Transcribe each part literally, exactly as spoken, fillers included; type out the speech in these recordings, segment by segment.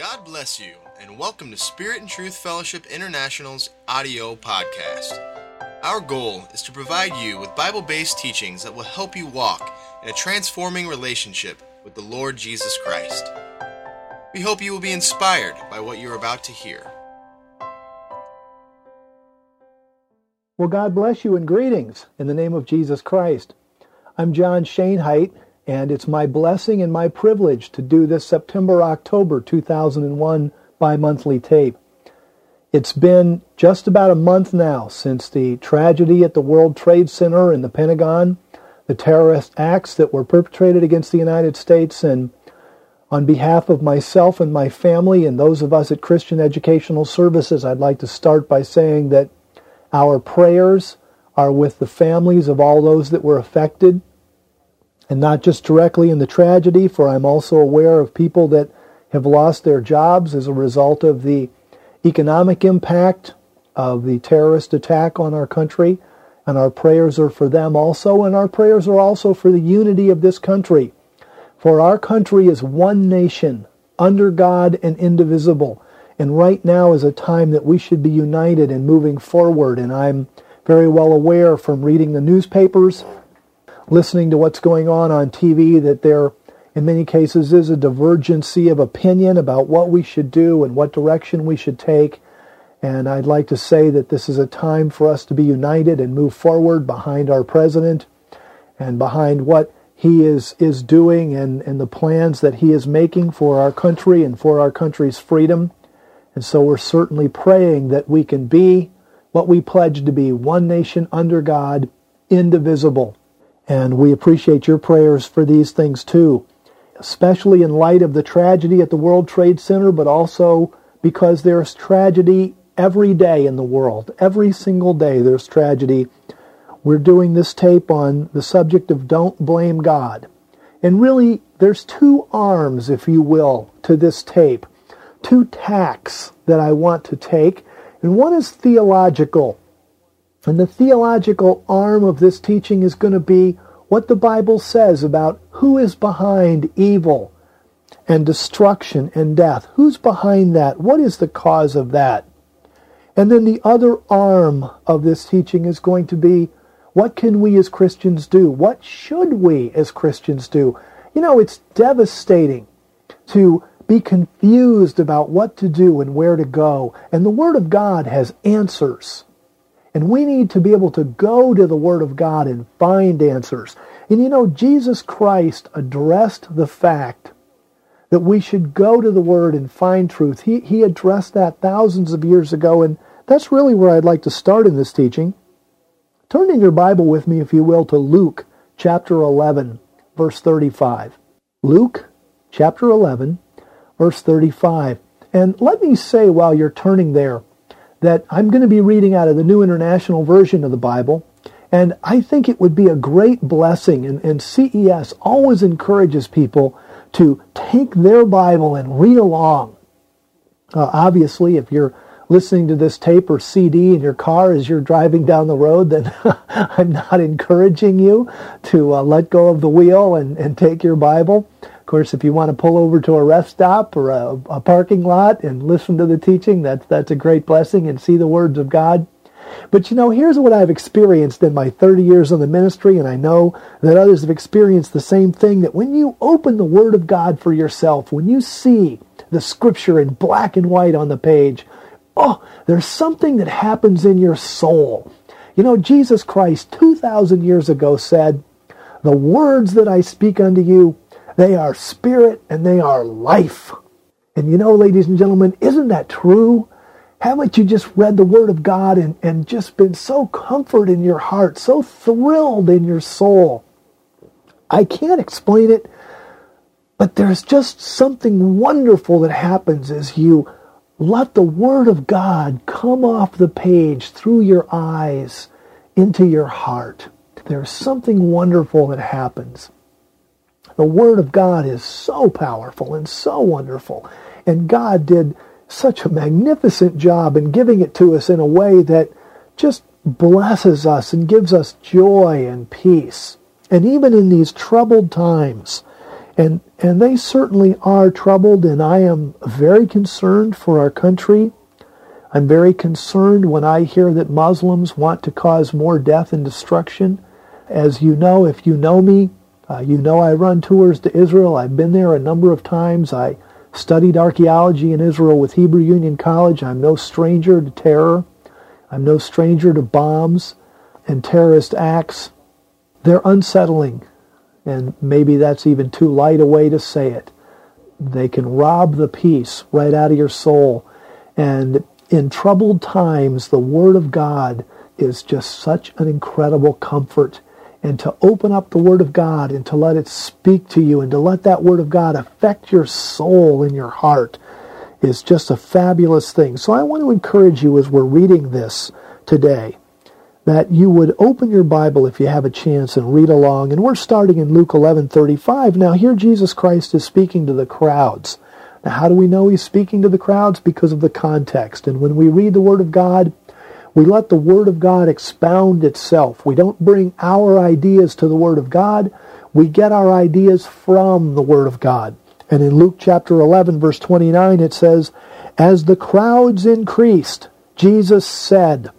God bless you, and welcome to Spirit and Truth Fellowship International's audio podcast. Our goal is to provide you with Bible-based teachings that will help you walk in a transforming relationship with the Lord Jesus Christ. We hope you will be inspired by what you're about to hear. Well, God bless you and greetings in the name of Jesus Christ. I'm John Shainheit, and it's my blessing and my privilege to do this September-October two thousand one bi-monthly tape. It's been just about a month now since the tragedy at the World Trade Center and the Pentagon, the terrorist acts that were perpetrated against the United States, and on behalf of myself and my family and those of us at Christian Educational Services, I'd like to start by saying that our prayers are with the families of all those that were affected, and not just directly in the tragedy, for I'm also aware of people that have lost their jobs as a result of the economic impact of the terrorist attack on our country, and our prayers are for them also, and our prayers are also for the unity of this country. For our country is one nation, under God and indivisible, and right now is a time that we should be united and moving forward, and I'm very well aware from reading the newspapers, listening to what's going on on T V, that there, in many cases, is a divergency of opinion about what we should do and what direction we should take. And I'd like to say that this is a time for us to be united and move forward behind our president and behind what he is, is doing and, and the plans that he is making for our country and for our country's freedom. And so we're certainly praying that we can be what we pledge to be, one nation under God, indivisible. And we appreciate your prayers for these things too, especially in light of the tragedy at the World Trade Center, but also because there's tragedy every day in the world. Every single day there's tragedy. We're doing this tape on the subject of Don't Blame God. And really, there's two arms, if you will, to this tape. Two tacks that I want to take. And one is theological. And the theological arm of this teaching is going to be what the Bible says about who is behind evil and destruction and death. Who's behind that? What is the cause of that? And then the other arm of this teaching is going to be, what can we as Christians do? What should we as Christians do? You know, it's devastating to be confused about what to do and where to go. And the Word of God has answers. And we need to be able to go to the Word of God and find answers. And you know, Jesus Christ addressed the fact that we should go to the Word and find truth. He, he addressed that thousands of years ago, and that's really where I'd like to start in this teaching. Turn in your Bible with me, if you will, to Luke chapter eleven, verse thirty-five. Luke chapter eleven, verse thirty-five. And let me say while you're turning there, that I'm going to be reading out of the New International Version of the Bible, and I think it would be a great blessing, and, and C E S always encourages people to take their Bible and read along. Uh, obviously, if you're listening to this tape or C D in your car as you're driving down the road, then I'm not encouraging you to uh, let go of the wheel and, and take your Bible. Of course, if you want to pull over to a rest stop or a, a parking lot and listen to the teaching, that's, that's a great blessing, and see the words of God. But you know, here's what I've experienced in my thirty years in the ministry, and I know that others have experienced the same thing, that when you open the Word of God for yourself, when you see the Scripture in black and white on the page, oh, there's something that happens in your soul. You know, Jesus Christ two thousand years ago said, "The words that I speak unto you, they are spirit and they are life." And you know, ladies and gentlemen, isn't that true? Haven't you just read the Word of God and, and just been so comforted in your heart, so thrilled in your soul? I can't explain it, but there's just something wonderful that happens as you let the Word of God come off the page through your eyes into your heart. There's something wonderful that happens. The Word of God is so powerful and so wonderful. And God did such a magnificent job in giving it to us in a way that just blesses us and gives us joy and peace. And even in these troubled times, And, and they certainly are troubled, and I am very concerned for our country. I'm very concerned when I hear that Muslims want to cause more death and destruction. As you know, if you know me, uh, you know I run tours to Israel. I've been there a number of times. I studied archaeology in Israel with Hebrew Union College. I'm no stranger to terror. I'm no stranger to bombs and terrorist acts. They're unsettling, and maybe that's even too light a way to say it. They can rob the peace right out of your soul. And in troubled times, the Word of God is just such an incredible comfort. And to open up the Word of God and to let it speak to you and to let that Word of God affect your soul and your heart is just a fabulous thing. So I want to encourage you as we're reading this today that you would open your Bible if you have a chance and read along. And we're starting in Luke eleven thirty-five. Now here Jesus Christ is speaking to the crowds. Now how do we know he's speaking to the crowds? Because of the context. And when we read the Word of God, we let the Word of God expound itself. We don't bring our ideas to the Word of God. We get our ideas from the Word of God. And in Luke chapter eleven, verse twenty-nine, it says, "As the crowds increased, Jesus said."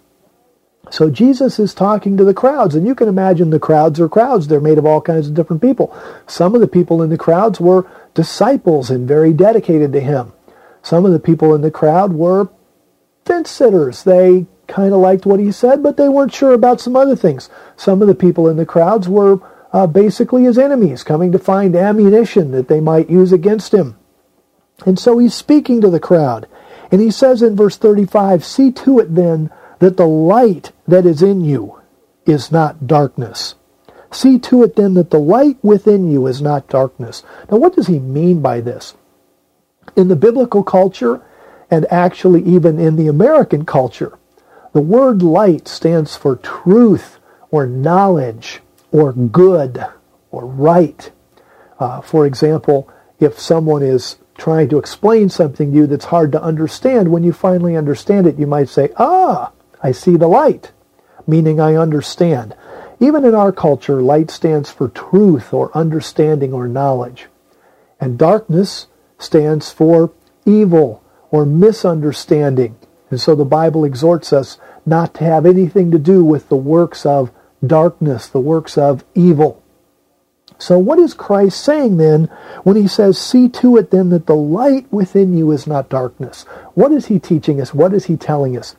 So Jesus is talking to the crowds, and you can imagine the crowds are crowds. They're made of all kinds of different people. Some of the people in the crowds were disciples and very dedicated to him. Some of the people in the crowd were fence sitters. They kind of liked what he said, but they weren't sure about some other things. Some of the people in the crowds were uh, basically his enemies, coming to find ammunition that they might use against him. And so he's speaking to the crowd. And he says in verse thirty-five, "See to it then that the light that is in you is not darkness. See to it then that the light within you is not darkness." Now what does he mean by this? In the biblical culture, and actually even in the American culture, the word light stands for truth or knowledge or good or right. Uh, for example, if someone is trying to explain something to you that's hard to understand, when you finally understand it, you might say, "Ah, I see the light," meaning I understand. Even in our culture, light stands for truth or understanding or knowledge. And darkness stands for evil or misunderstanding. And so the Bible exhorts us not to have anything to do with the works of darkness, the works of evil. So what is Christ saying then when he says, "See to it then that the light within you is not darkness"? What is he teaching us? What is he telling us?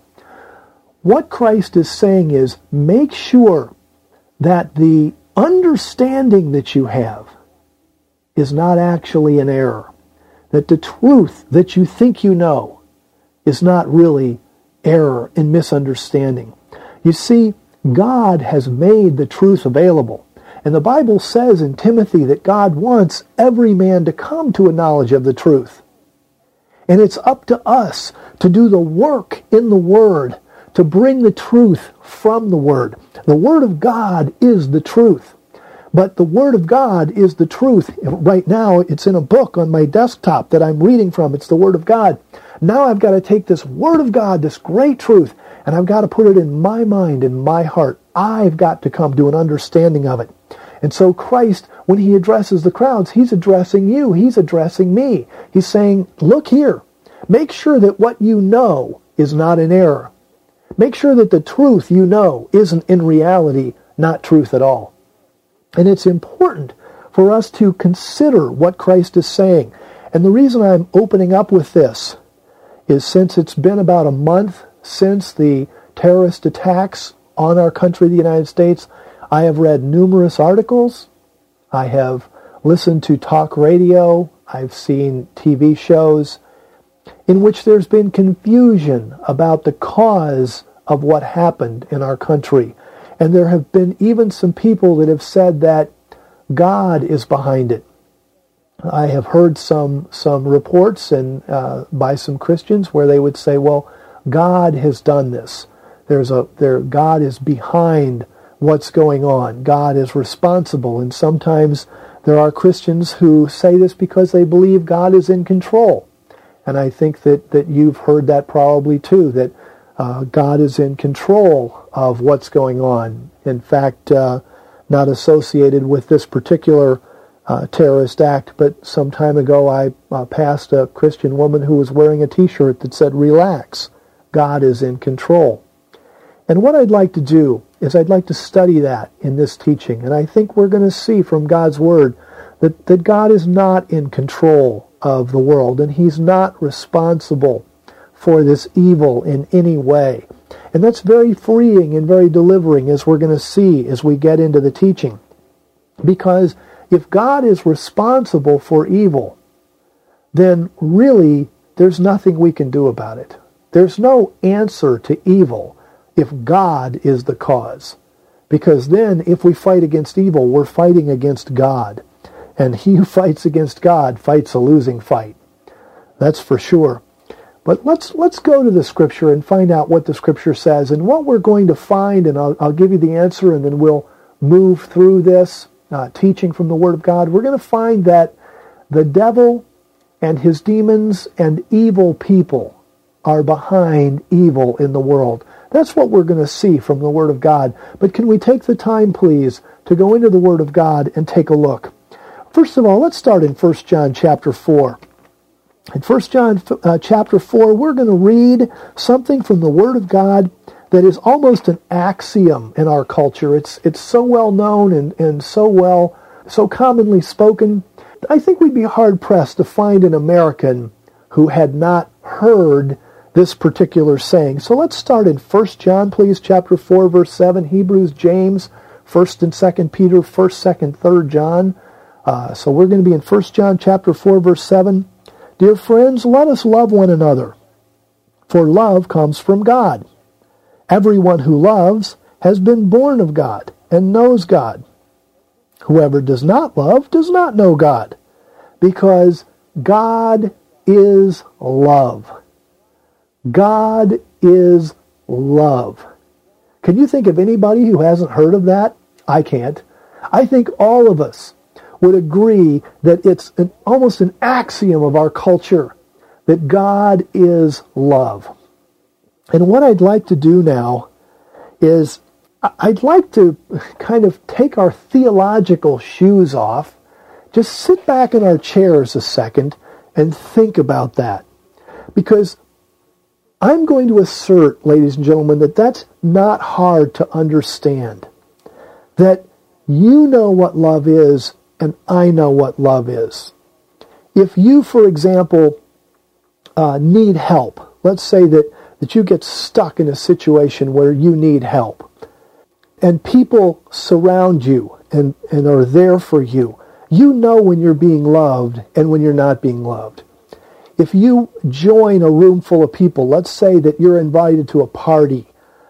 What Christ is saying is, make sure that the understanding that you have is not actually an error. That the truth that you think you know is not really error and misunderstanding. You see, God has made the truth available. And the Bible says in Timothy that God wants every man to come to a knowledge of the truth. And it's up to us to do the work in the Word, to bring the truth from the Word. The Word of God is the truth. But the Word of God is the truth. Right now, it's in a book on my desktop that I'm reading from. It's the Word of God. Now I've got to take this Word of God, this great truth, and I've got to put it in my mind, in my heart. I've got to come to an understanding of it. And so Christ, when he addresses the crowds, he's addressing you. He's addressing me. He's saying, look here. Make sure that what you know is not an error. Make sure that the truth you know isn't in reality not truth at all. And it's important for us to consider what Christ is saying. And the reason I'm opening up with this is since it's been about a month since the terrorist attacks on our country, the United States, I have read numerous articles. I have listened to talk radio. I've seen T V shows in which there's been confusion about the cause of what happened in our country. And there have been even some people that have said that God is behind it. I have heard some some reports and uh, by some Christians where they would say, well, God has done this. There's a there God is behind what's going on. God is responsible. And sometimes there are Christians who say this because they believe God is in control. And I think that, that you've heard that probably too, that uh, God is in control of what's going on. In fact, uh, not associated with this particular uh, terrorist act, but some time ago I uh, passed a Christian woman who was wearing a t-shirt that said, "Relax, God is in control." And what I'd like to do is I'd like to study that in this teaching. And I think we're going to see from God's Word that, that God is not in control of the world, and He's not responsible for this evil in any way. And that's very freeing and very delivering, as we're going to see as we get into the teaching. Because if God is responsible for evil, then really there's nothing we can do about it. There's no answer to evil if God is the cause. Because then if we fight against evil, we're fighting against God. And he who fights against God fights a losing fight. That's for sure. But let's let's go to the Scripture and find out what the Scripture says. And what we're going to find, and I'll, I'll give you the answer, and then we'll move through this uh, teaching from the Word of God. We're going to find that the devil and his demons and evil people are behind evil in the world. That's what we're going to see from the Word of God. But can we take the time, please, to go into the Word of God and take a look? First of all, let's start in First John chapter four. In First John uh, chapter four, we're going to read something from the Word of God that is almost an axiom in our culture. It's it's so well known and, and so well, so commonly spoken. I think we'd be hard-pressed to find an American who had not heard this particular saying. So let's start in First John, please, chapter four, verse seven, Hebrews, James, First and Second Peter, First, Second, Third John. Uh, so we're going to be in First John chapter four, verse seven. Dear friends, let us love one another, for love comes from God. Everyone who loves has been born of God and knows God. Whoever does not love does not know God, because God is love. God is love. Can you think of anybody who hasn't heard of that? I can't. I think all of us would agree that it's an, almost an axiom of our culture that God is love. And what I'd like to do now is I'd like to kind of take our theological shoes off, just sit back in our chairs a second and think about that. Because I'm going to assert, ladies and gentlemen, that that's not hard to understand. That you know what love is, and I know what love is. If you, for example, uh, need help, let's say that, that you get stuck in a situation where you need help, and people surround you and, and are there for you, you know when you're being loved and when you're not being loved. If you join a room full of people, let's say that you're invited to a party,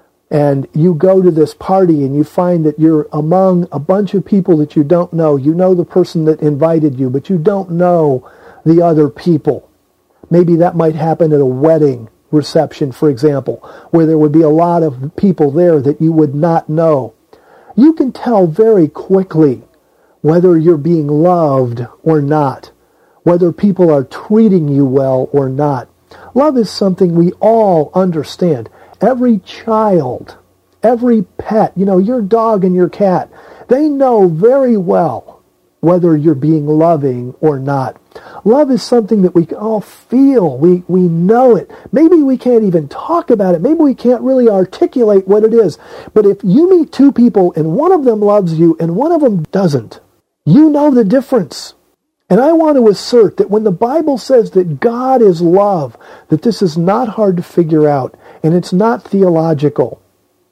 and you go to this party and you find that you're among a bunch of people that you don't know. You know the person that invited you, but you don't know the other people. Maybe that might happen at a wedding reception, for example, where there would be a lot of people there that you would not know. You can tell very quickly whether you're being loved or not, whether people are treating you well or not. Love is something we all understand. Every child, every pet, you know, your dog and your cat, they know very well whether you're being loving or not. Love is something that we all feel. We, we know it. Maybe we can't even talk about it. Maybe we can't really articulate what it is. But if you meet two people and one of them loves you and one of them doesn't, you know the difference. And I want to assert that when the Bible says that God is love, that this is not hard to figure out, and it's not theological.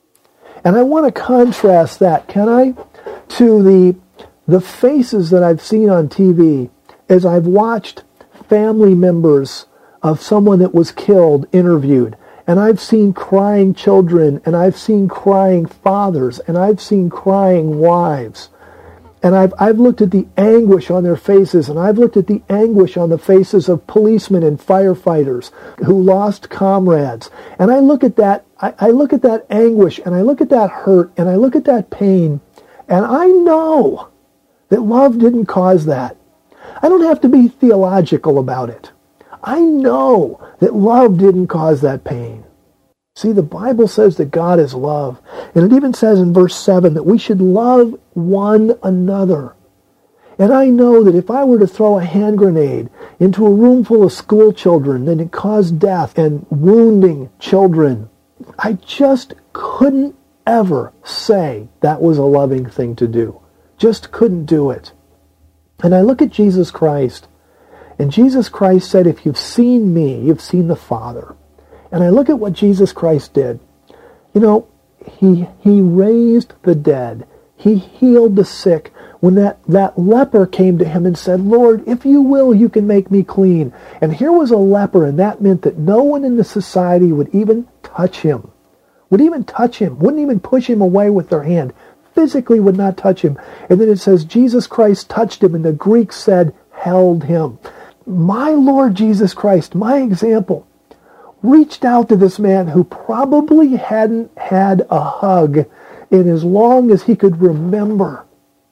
And I want to contrast that, can I, to the, the faces that I've seen on T V as I've watched family members of someone that was killed interviewed. And I've seen crying children, and I've seen crying fathers, and I've seen crying wives. And I've, I've looked at the anguish on their faces, and I've looked at the anguish on the faces of policemen and firefighters who lost comrades. And I look at that, I, I look at that anguish, and I look at that hurt, and I look at that pain, and I know that love didn't cause that. I don't have to be theological about it. I know that love didn't cause that pain. See, the Bible says that God is love. And it even says in verse seven that we should love one another. And I know that if I were to throw a hand grenade into a room full of school children and it caused death and wounding children, I just couldn't ever say that was a loving thing to do. Just couldn't do it. And I look at Jesus Christ, and Jesus Christ said, if you've seen me, you've seen the Father. And I look at what Jesus Christ did. You know, he he raised the dead. He healed the sick. When that, that leper came to him and said, Lord, if you will, you can make me clean. And here was a leper, and that meant that no one in the society would even touch him. Would even touch him. Wouldn't even push him away with their hand. Physically would not touch him. And then it says, Jesus Christ touched him, and the Greek said, held him. My Lord Jesus Christ, my example, reached out to this man who probably hadn't had a hug in as long as he could remember.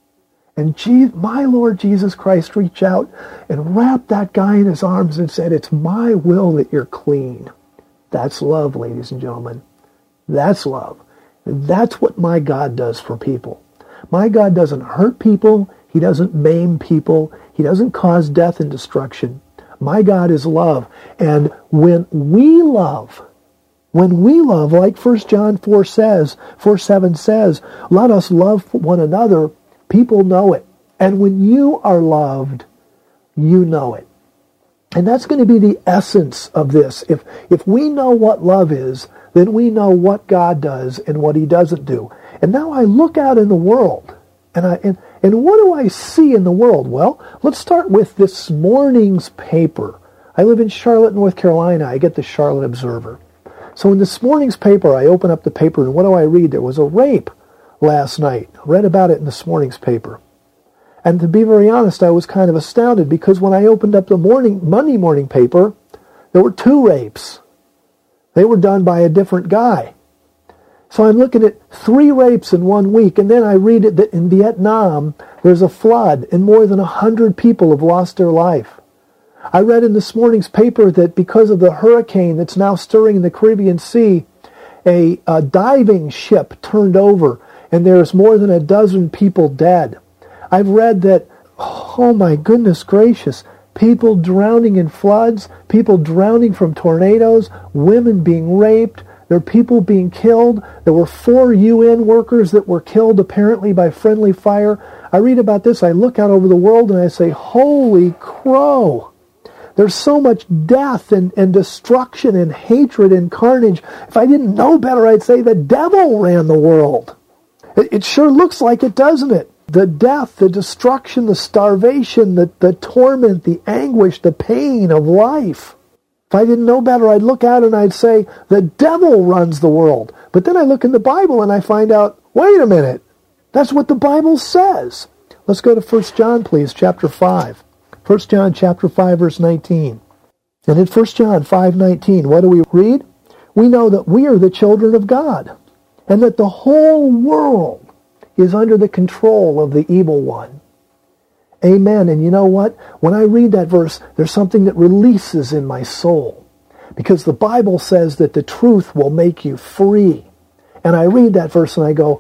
And Je- my Lord Jesus Christ reached out and wrapped that guy in his arms and said, it's my will that you're clean. That's love, ladies and gentlemen. That's love. That's what my God does for people. My God doesn't hurt people. He doesn't maim people. He doesn't cause death and destruction. My God is love. And when we love, when we love, like First John four says, four seven says, let us love one another, people know it. And when you are loved, you know it. And that's going to be the essence of this. If if we know what love is, then we know what God does and what he doesn't do. And now I look out in the world, and I and, and what do I see in the world? Well, let's start with this morning's paper. I live in Charlotte, North Carolina. I get the Charlotte Observer. So in this morning's paper, I open up the paper, and what do I read? There was a rape last night. I read about it in this morning's paper. And to be very honest, I was kind of astounded, because when I opened up the morning Monday morning paper, there were two rapes. They were done by a different guy. So I'm looking at three rapes in one week, and then I read it that in Vietnam, there's a flood, and more than a hundred people have lost their life. I read in this morning's paper that because of the hurricane that's now stirring in the Caribbean Sea, a, a diving ship turned over, and there's more than a dozen people dead. I've read that, oh my goodness gracious, people drowning in floods, people drowning from tornadoes, women being raped, there are people being killed. There were four U N workers that were killed apparently by friendly fire. I read about this, I look out over the world and I say, holy crow! There's so much death and, and destruction and hatred and carnage. If I didn't know better, I'd say the devil ran the world. It, it sure looks like it, doesn't it? The death, the destruction, the starvation, the, the torment, the anguish, the pain of life. If I didn't know better, I'd look out and I'd say, the devil runs the world. But then I look in the Bible and I find out, wait a minute, that's what the Bible says. Let's go to First John, please, chapter five. First John chapter five, verse nineteen. And in First John five nineteen, what do we read? We know that we are the children of God, and that the whole world is under the control of the evil one. Amen. And you know what? When I read that verse, there's something that releases in my soul. Because the Bible says that the truth will make you free. And I read that verse and I go,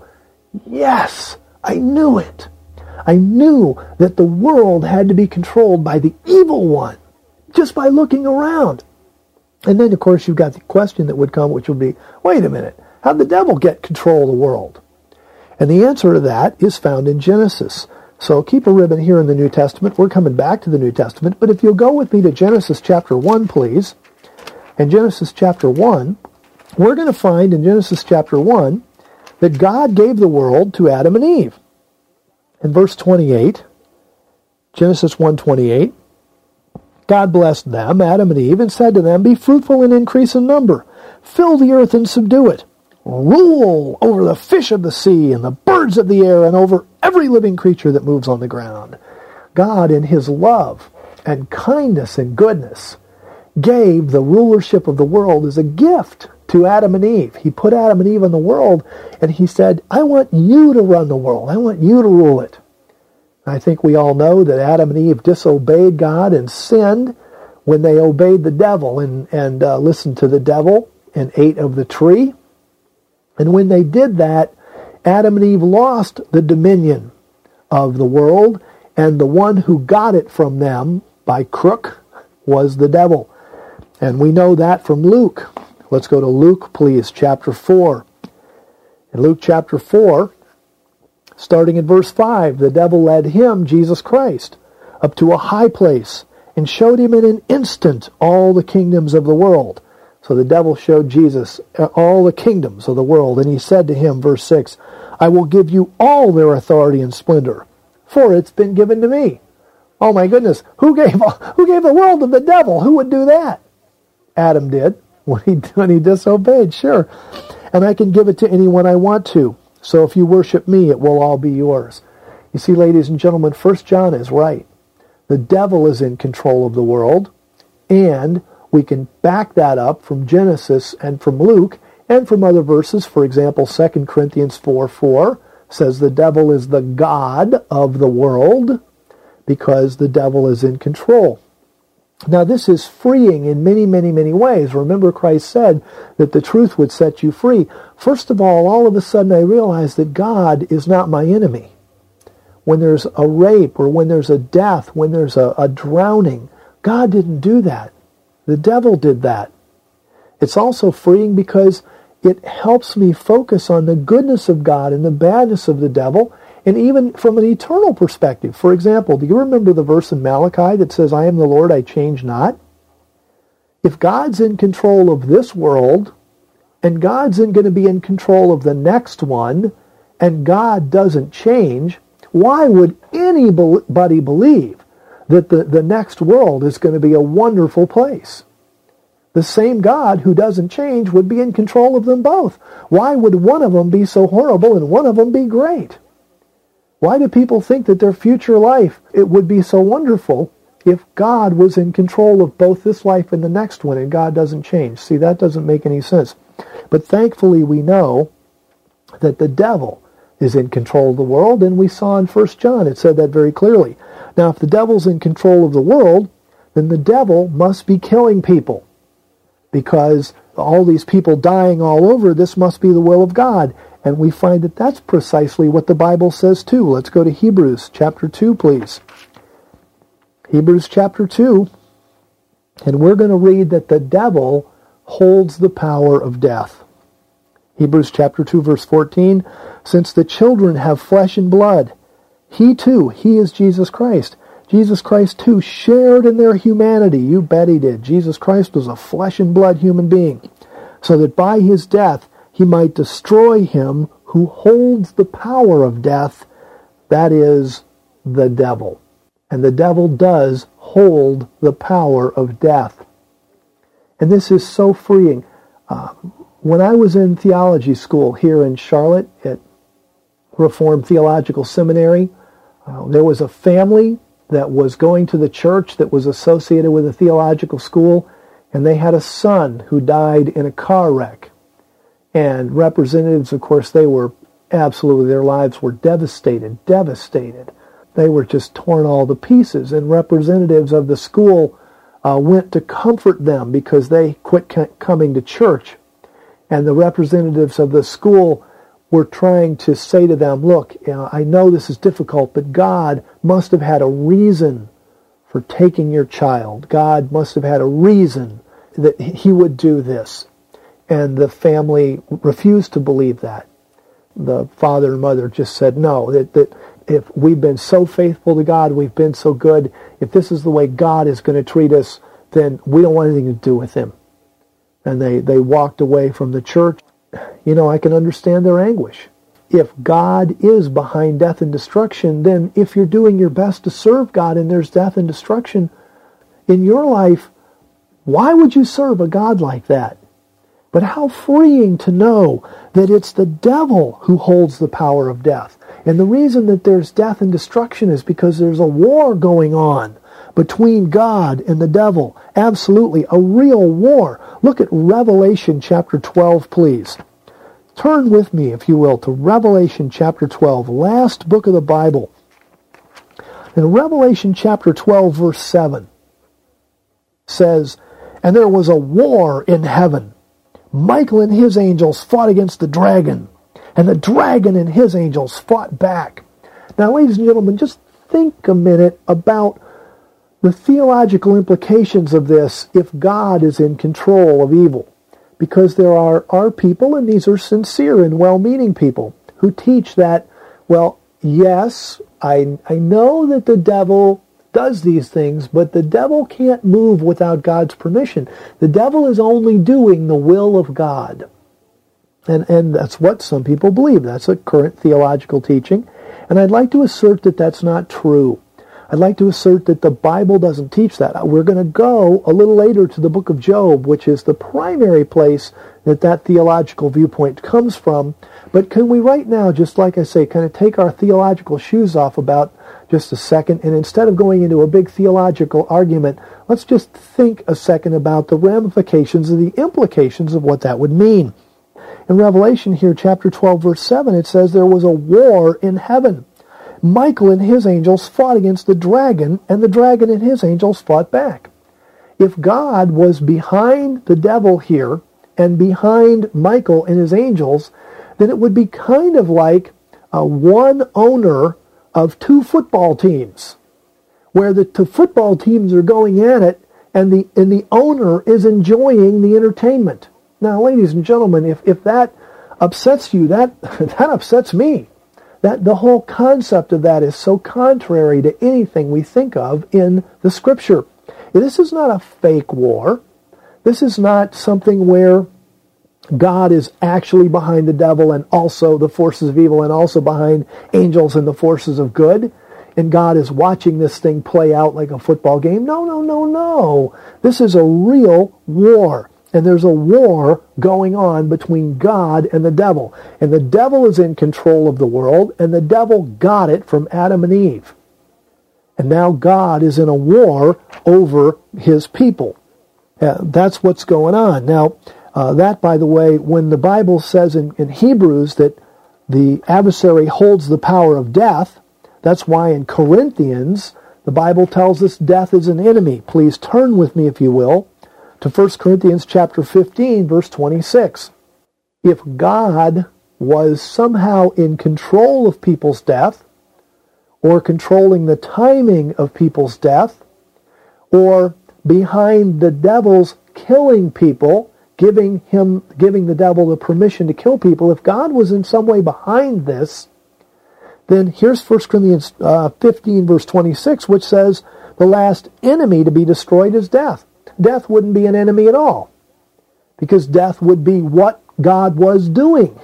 yes, I knew it. I knew that the world had to be controlled by the evil one, just by looking around. And then, of course, you've got the question that would come, which would be, wait a minute, how'd the devil get control of the world? And the answer to that is found in Genesis. So keep a ribbon here in the New Testament. We're coming back to the New Testament. But if you'll go with me to Genesis chapter one, please. In Genesis chapter one, we're going to find in Genesis chapter one that God gave the world to Adam and Eve. In verse twenty-eight, Genesis one twenty-eight, God blessed them, Adam and Eve, and said to them, be fruitful and increase in number. Fill the earth and subdue it. Rule over the fish of the sea and the birds of the air and over every living creature that moves on the ground. God, in his love and kindness and goodness, gave the rulership of the world as a gift to Adam and Eve. He put Adam and Eve in the world, and he said, I want you to run the world. I want you to rule it. I think we all know that Adam and Eve disobeyed God and sinned when they obeyed the devil and, and uh, listened to the devil and ate of the tree. And when they did that, Adam and Eve lost the dominion of the world, And the one who got it from them by crook was the devil. And we know that from Luke. Let's go to Luke, please, chapter four. In Luke chapter four, starting in verse five, the devil led him, Jesus Christ, up to a high place and showed him in an instant all the kingdoms of the world. So the devil showed Jesus all the kingdoms of the world, and he said to him, verse six, I will give you all their authority and splendor, for it's been given to me. Oh my goodness, who gave who gave the world to the devil? Who would do that? Adam did when he, when he disobeyed, sure. And I can give it to anyone I want to. So if you worship me, it will all be yours. You see, ladies and gentlemen, First John is right. The devil is in control of the world, and we can back that up from Genesis and from Luke and from other verses. For example, Second Corinthians four four says the devil is the god of the world because the devil is in control. Now, this is freeing in many, many, many ways. Remember, Christ said that the truth would set you free. First of all, all of a sudden I realized that God is not my enemy. When there's a rape or when there's a death, when there's a, a drowning, God didn't do that. The devil did that. It's also freeing because it helps me focus on the goodness of God and the badness of the devil, and even from an eternal perspective. For example, do you remember the verse in Malachi that says, I am the Lord, I change not? If God's in control of this world, and God's going to be in control of the next one, and God doesn't change, why would anybody believe that the, the next world is going to be a wonderful place? The same God who doesn't change would be in control of them both. Why would one of them be so horrible and one of them be great? Why do people think that their future life, it would be so wonderful if God was in control of both this life and the next one and God doesn't change? See, that doesn't make any sense. But thankfully we know that the devil is in control of the world, and we saw in First John it said that very clearly. Now, if the devil's in control of the world, then the devil must be killing people, because all these people dying all over, this must be the will of God. And we find that that's precisely what the Bible says too. Let's go to Hebrews chapter two, please. Hebrews chapter two, and we're going to read that the devil holds the power of death. Hebrews chapter two, verse fourteen, since the children have flesh and blood, he too, he is Jesus Christ. Jesus Christ too shared in their humanity. You bet he did. Jesus Christ was a flesh and blood human being, so that by his death he might destroy him who holds the power of death, that is, the devil. And the devil does hold the power of death. And this is so freeing. Uh, when I was in theology school here in Charlotte at Reformed Theological Seminary, uh, there was a family that was going to the church that was associated with a theological school, and they had a son who died in a car wreck. And representatives, of course, they were absolutely, their lives were devastated, devastated. They were just torn all to pieces. And representatives of the school uh, went to comfort them because they quit c- coming to church. And the representatives of the school were trying to say to them, look, you know, I know this is difficult, but God must have had a reason for taking your child. God must have had a reason that he would do this. And the family refused to believe that. The father and mother just said, no, that, that if we've been so faithful to God, we've been so good, if this is the way God is going to treat us, then we don't want anything to do with him. And they, they walked away from the church. You know, I can understand their anguish. If God is behind death and destruction, then if you're doing your best to serve God and there's death and destruction in your life, why would you serve a God like that? But how freeing to know that it's the devil who holds the power of death. And the reason that there's death and destruction is because there's a war going on between God and the devil. Absolutely, a real war. Look at Revelation chapter twelve, please. Turn with me, if you will, to Revelation chapter twelve, last book of the Bible. In Revelation chapter twelve, verse seven, says, and there was a war in heaven. Michael and his angels fought against the dragon, and the dragon and his angels fought back. Now, ladies and gentlemen, just think a minute about the theological implications of this if God is in control of evil. Because there are, are people, and these are sincere and well-meaning people, who teach that, well, yes, I, I know that the devil does these things, but the devil can't move without God's permission. The devil is only doing the will of God. And, and that's what some people believe. That's a current theological teaching. And I'd like to assert that that's not true. I'd like to assert that the Bible doesn't teach that. We're going to go a little later to the book of Job, which is the primary place that that theological viewpoint comes from. But can we right now, just like I say, kind of take our theological shoes off about just a second, and instead of going into a big theological argument, let's just think a second about the ramifications and the implications of what that would mean. In Revelation here, chapter twelve, verse seven, it says there was a war in heaven. Michael and his angels fought against the dragon, and the dragon and his angels fought back. If God was behind the devil here and behind Michael and his angels, then it would be kind of like uh, one owner of two football teams, where the two football teams are going at it, and the and the owner is enjoying the entertainment. Now, ladies and gentlemen, if, if that upsets you, that that upsets me. That the whole concept of that is so contrary to anything we think of in the Scripture. This is not a fake war. This is not something where God is actually behind the devil and also the forces of evil and also behind angels and the forces of good. And God is watching this thing play out like a football game. No, no, no, no. This is a real war. And there's a war going on between God and the devil. And the devil is in control of the world, and the devil got it from Adam and Eve. And now God is in a war over his people. Uh, that's what's going on. Now, uh, that, by the way, when the Bible says in, in Hebrews that the adversary holds the power of death, that's why in Corinthians, the Bible tells us death is an enemy. Please turn with me, if you will, to First Corinthians chapter fifteen, verse twenty-six. If God was somehow in control of people's death, or controlling the timing of people's death, or behind the devil's killing people, giving him, giving the devil the permission to kill people, if God was in some way behind this, then here's First Corinthians uh, fifteen, verse twenty-six, which says the last enemy to be destroyed is death. Death wouldn't be an enemy at all, because death would be what God was doing.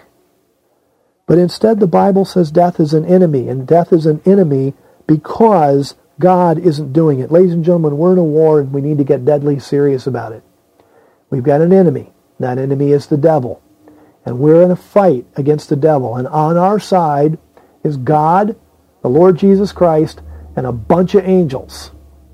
But instead the Bible says death is an enemy, and death is an enemy because God isn't doing it. Ladies and gentlemen, we're in a war and we need to get deadly serious about it. We've got an enemy. That enemy is the devil. And we're in a fight against the devil. And on our side is God, the Lord Jesus Christ, and a bunch of angels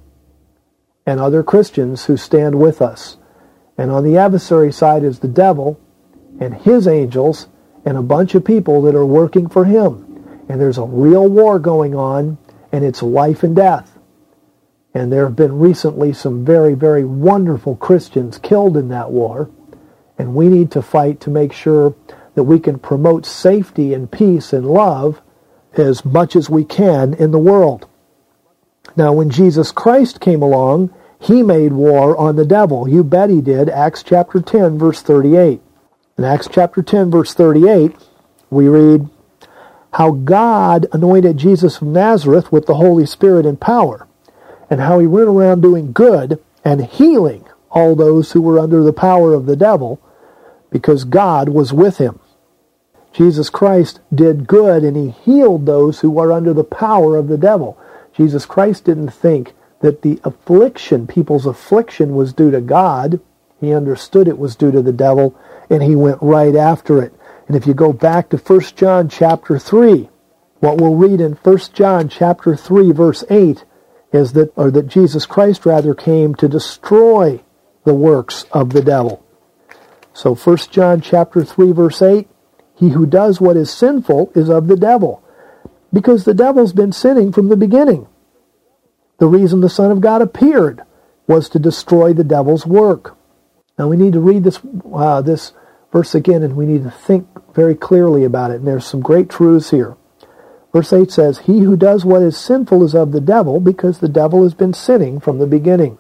and other Christians who stand with us. And on the adversary side is the devil and his angels and a bunch of people that are working for him. And there's a real war going on, and it's life and death. And there have been recently some very, very wonderful Christians killed in that war. And we need to fight to make sure that we can promote safety and peace and love as much as we can in the world. Now, when Jesus Christ came along, he made war on the devil. You bet he did. Acts chapter ten, verse thirty-eight. In Acts chapter ten, verse thirty-eight, we read how God anointed Jesus of Nazareth with the Holy Spirit and power, and how he went around doing good and healing all those who were under the power of the devil, because God was with him. Jesus Christ did good, and he healed those who were under the power of the devil. Jesus Christ didn't think that the affliction, people's affliction, was due to God. He understood it was due to the devil, and he went right after it. And if you go back to First John chapter three, what we'll read in First John chapter three, verse eight, is that, or that Jesus Christ rather came to destroy the works of the devil. So First John chapter three, verse eight, he who does what is sinful is of the devil, because the devil's been sinning from the beginning. The reason the Son of God appeared was to destroy the devil's work. Now we need to read this uh, this verse again, and we need to think very clearly about it. And there's some great truths here. Verse eight says, "He who does what is sinful is of the devil, because the devil has been sinning from the beginning."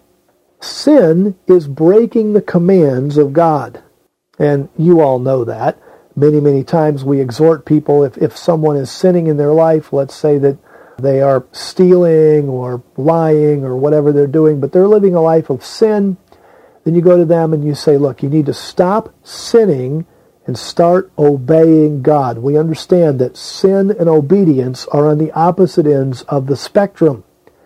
Sin is breaking the commands of God. And you all know that. Many, many times we exhort people, if, if someone is sinning in their life, let's say that they are stealing or lying or whatever they're doing, but they're living a life of sin, then you go to them and you say, look, you need to stop sinning and start obeying God. We understand that sin and obedience are on the opposite ends of the spectrum.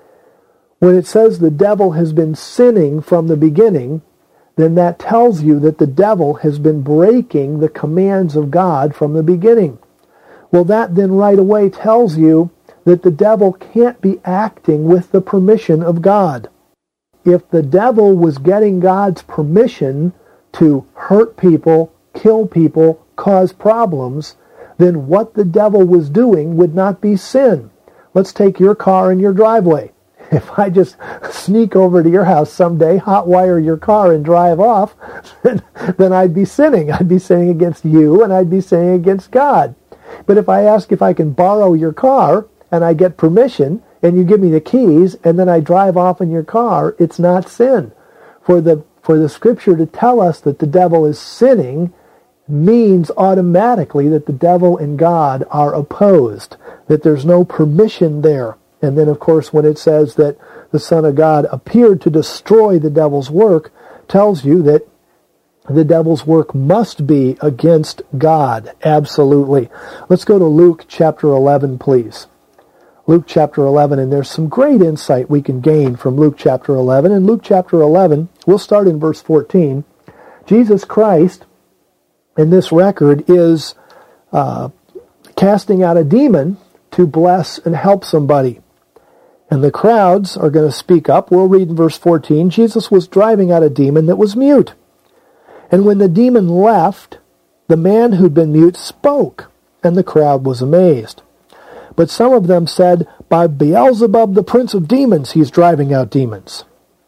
When it says the devil has been sinning from the beginning, then that tells you that the devil has been breaking the commands of God from the beginning. Well, that then right away tells you that the devil can't be acting with the permission of God. If the devil was getting God's permission to hurt people, kill people, cause problems, then what the devil was doing would not be sin. Let's take your car in your driveway. If I just sneak over to your house someday, hotwire your car and drive off, then, then I'd be sinning. I'd be sinning against you, and I'd be sinning against God. But if I ask if I can borrow your car, and I get permission, and you give me the keys, and then I drive off in your car, it's not sin. For the, for the Scripture to tell us that the devil is sinning means automatically that the devil and God are opposed, that there's no permission there. And then, of course, when it says that the Son of God appeared to destroy the devil's work, tells you that the devil's work must be against God. Absolutely. Let's go to Luke chapter eleven, please. Luke chapter eleven, and there's some great insight we can gain from Luke chapter eleven. In Luke chapter eleven, we'll start in verse fourteen. Jesus Christ, in this record, is uh, casting out a demon to bless and help somebody. And the crowds are going to speak up. We'll read in verse fourteen. Jesus was driving out a demon that was mute. And when the demon left, the man who'd been mute spoke, and the crowd was amazed. But some of them said, by Beelzebub, the prince of demons, he's driving out demons.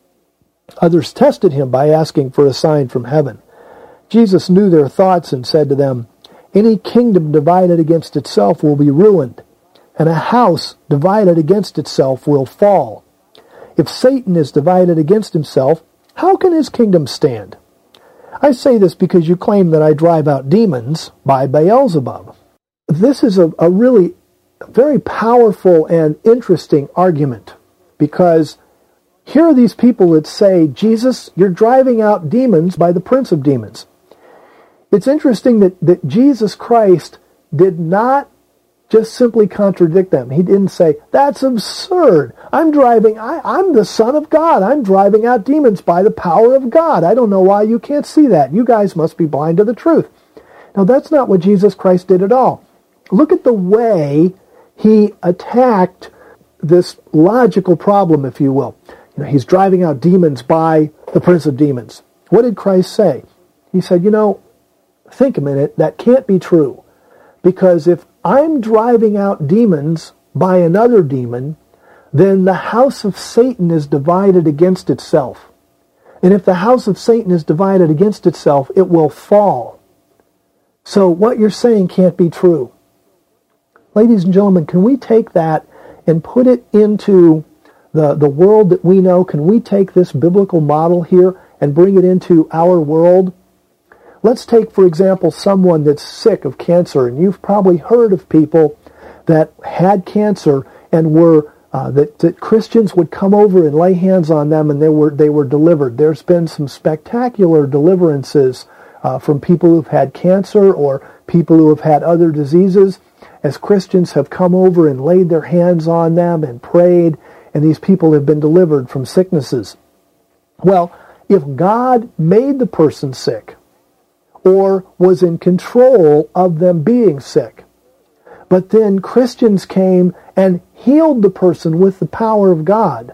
Others tested him by asking for a sign from heaven. Jesus knew their thoughts and said to them, any kingdom divided against itself will be ruined, and a house divided against itself will fall. If Satan is divided against himself, how can his kingdom stand? I say this because you claim that I drive out demons by Beelzebub. This is a, a really very powerful and interesting argument, because here are these people that say, Jesus, you're driving out demons by the prince of demons. It's interesting that, that Jesus Christ did not just simply contradict them. He didn't say, that's absurd. I'm driving, I, I'm the Son of God. I'm driving out demons by the power of God. I don't know why you can't see that. You guys must be blind to the truth. Now, that's not what Jesus Christ did at all. Look at the way he attacked this logical problem, if you will. You know, he's driving out demons by the prince of demons. What did Christ say? He said, you know, think a minute, that can't be true. Because if I'm driving out demons by another demon, then the house of Satan is divided against itself. And if the house of Satan is divided against itself, it will fall. So what you're saying can't be true. Ladies and gentlemen, can we take that and put it into the, the world that we know? Can we take this biblical model here and bring it into our world? Let's take, for example, someone that's sick of cancer, and you've probably heard of people that had cancer and were uh, that, that Christians would come over and lay hands on them, and they were they were delivered. There's been some spectacular deliverances uh, from people who've had cancer or people who have had other diseases, as Christians have come over and laid their hands on them and prayed, and these people have been delivered from sicknesses. Well, if God made the person sick, or was in control of them being sick, but then Christians came and healed the person with the power of God,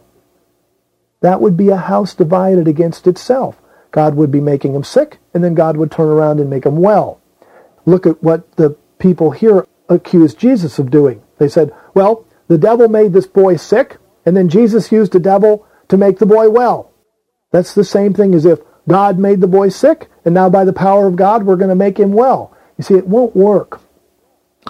that would be a house divided against itself. God would be making them sick, and then God would turn around and make them well. Look at what the people here accused Jesus of doing. They said, well, the devil made this boy sick, and then Jesus used the devil to make the boy well. That's the same thing as if God made the boy sick, and now by the power of God, we're going to make him well. You see, it won't work.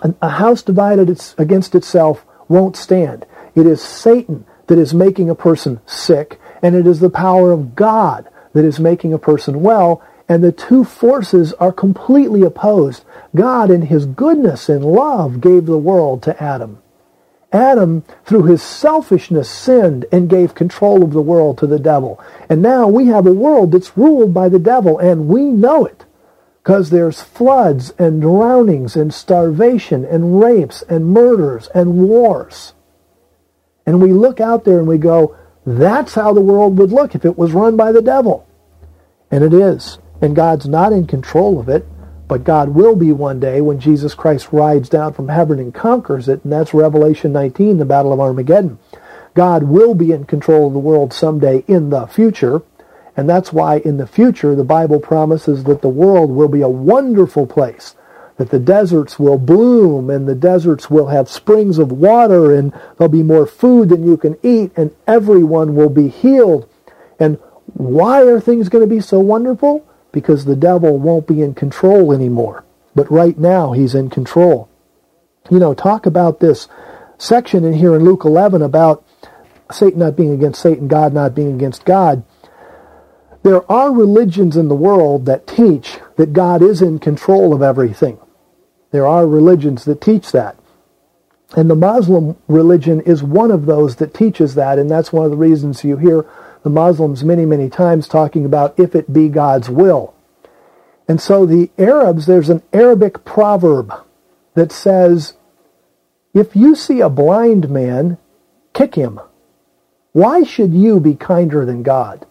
A house divided against itself won't stand. It is Satan that is making a person sick, and it is the power of God that is making a person well, and the two forces are completely opposed. God, in his goodness and love, gave the world to Adam. Adam, through his selfishness, sinned and gave control of the world to the devil. And now we have a world that's ruled by the devil, and we know it, because there's floods and drownings and starvation and rapes and murders and wars. And we look out there and we go, that's how the world would look if it was run by the devil. And it is. And God's not in control of it, but God will be one day when Jesus Christ rides down from heaven and conquers it, and that's Revelation nineteen, the Battle of Armageddon. God will be in control of the world someday in the future, and that's why in the future the Bible promises that the world will be a wonderful place, that the deserts will bloom, and the deserts will have springs of water, and there'll be more food than you can eat, and everyone will be healed. And why are things going to be so wonderful? Because the devil won't be in control anymore. But right now, he's in control. You know, talk about this section in here in Luke eleven about Satan not being against Satan, God not being against God. There are religions in the world that teach that God is in control of everything. There are religions that teach that. And the Muslim religion is one of those that teaches that, and that's one of the reasons you hear the Muslims many, many times talking about if it be God's will. And so the Arabs, there's an Arabic proverb that says, if you see a blind man, kick him. Why should you be kinder than God?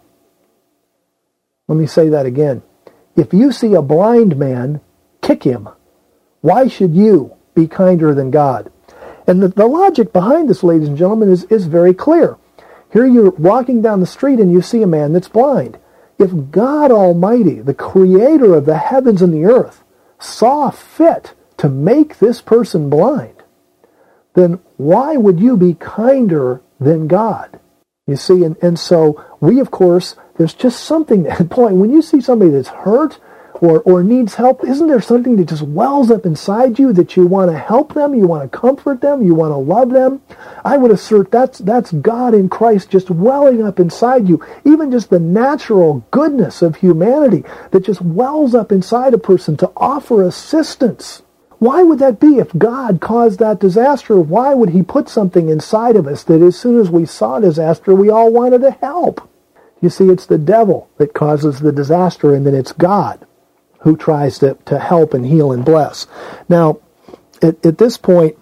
Let me say that again. If you see a blind man, kick him. Why should you be kinder than God? And the, the logic behind this, ladies and gentlemen, is, is very clear. Here you're walking down the street and you see a man that's blind. If God Almighty, the creator of the heavens and the earth, saw fit to make this person blind, then why would you be kinder than God? You see, and, and so we, of course, there's just something, boy, when you see somebody that's hurt or, or needs help, isn't there something that just wells up inside you that you want to help them, you want to comfort them, you want to love them? I would assert that's that's God in Christ just welling up inside you. Even just the natural goodness of humanity that just wells up inside a person to offer assistance. Why would that be? If God caused that disaster, why would he put something inside of us that as soon as we saw disaster, we all wanted to help? You see, it's the devil that causes the disaster, and then it's God who tries to, to help and heal and bless. Now, at, at this point,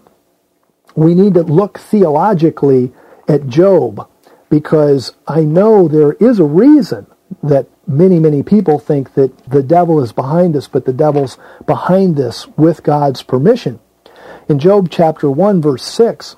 we need to look theologically at Job, because I know there is a reason that many, many people think that the devil is behind this, but the devil's behind this with God's permission. In Job chapter one, verse six,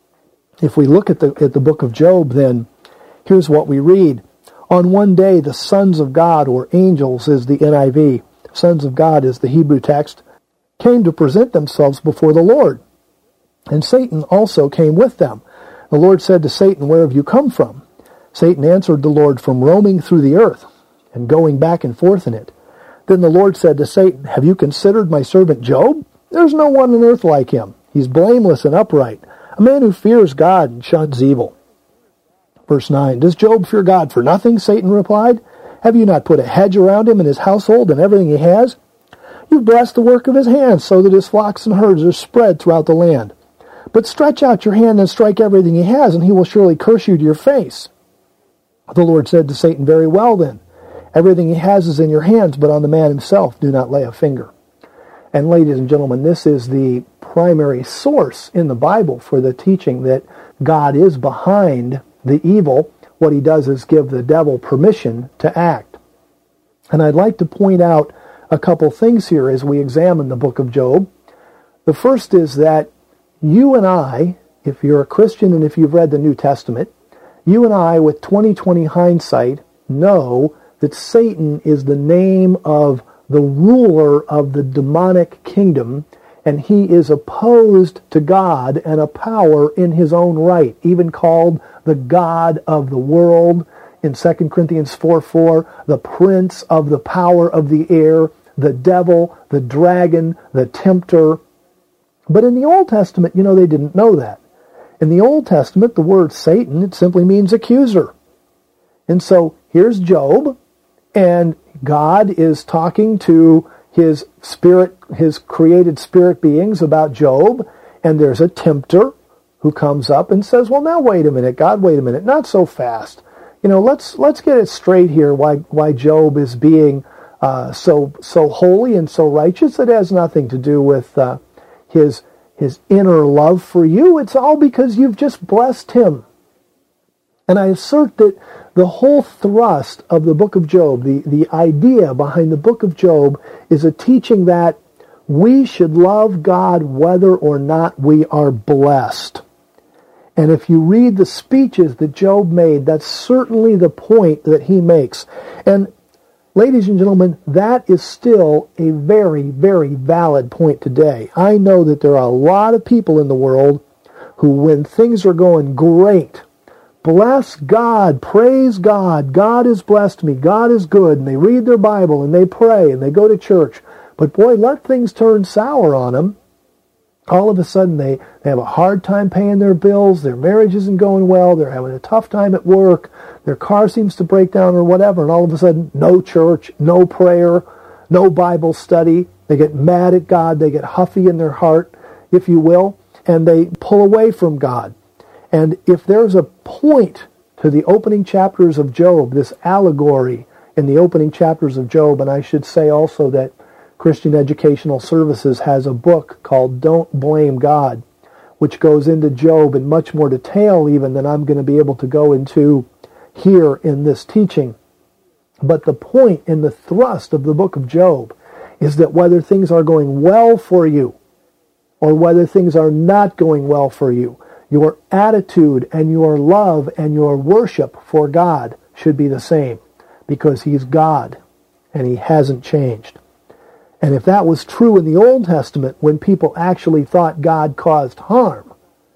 if we look at the, at the book of Job, then here's what we read. On one day, the sons of God, or angels is the N I V, sons of God is the Hebrew text, came to present themselves before the Lord. And Satan also came with them. The Lord said to Satan, where have you come from? Satan answered the Lord, from roaming through the earth and going back and forth in it. Then the Lord said to Satan, have you considered my servant Job? There's no one on earth like him. He's blameless and upright, a man who fears God and shuns evil. Verse nine, does Job fear God for nothing? Satan replied. Have you not put a hedge around him and his household and everything he has? You've blessed the work of his hands so that his flocks and herds are spread throughout the land. But stretch out your hand and strike everything he has, and he will surely curse you to your face. The Lord said to Satan, very well then. Everything he has is in your hands, but on the man himself do not lay a finger. And ladies and gentlemen, this is the primary source in the Bible for the teaching that God is behind the evil. What he does is give the devil permission to act. And I'd like to point out a couple things here as we examine the book of Job. The first is that you and I, if you're a Christian and if you've read the New Testament, you and I, with twenty twenty hindsight, know that Satan is the name of the ruler of the demonic kingdom, and he is opposed to God and a power in his own right, even called the God of the world. In Second Corinthians four four, the prince of the power of the air, the devil, the dragon, the tempter. But in the Old Testament, you know, they didn't know that. In the Old Testament, the word Satan, it simply means accuser. And so here's Job, and God is talking to his spirit, his created spirit beings about Job, and there's a tempter who comes up and says, well, now wait a minute, God, wait a minute, not so fast. You know, let's let's get it straight here why why Job is being uh, so so holy and so righteous. It has nothing to do with uh, his his inner love for you. It's all because you've just blessed him. And I assert that the whole thrust of the book of Job, the, the idea behind the book of Job, is a teaching that we should love God whether or not we are blessed. And if you read the speeches that Job made, that's certainly the point that he makes. And ladies and gentlemen, that is still a very, very valid point today. I know that there are a lot of people in the world who, when things are going great, bless God, praise God, God has blessed me, God is good, and they read their Bible, and they pray, and they go to church. But boy, let things turn sour on them. All of a sudden, they, they have a hard time paying their bills, their marriage isn't going well, they're having a tough time at work, their car seems to break down or whatever, and all of a sudden, no church, no prayer, no Bible study. They get mad at God, they get huffy in their heart, if you will, and they pull away from God. And if there's a point to the opening chapters of Job, this allegory in the opening chapters of Job, and I should say also that Christian Educational Services has a book called Don't Blame God, which goes into Job in much more detail even than I'm going to be able to go into here in this teaching. But the point and the thrust of the book of Job is that whether things are going well for you or whether things are not going well for you, your attitude and your love and your worship for God should be the same, because he's God and he hasn't changed. And if that was true in the Old Testament when people actually thought God caused harm,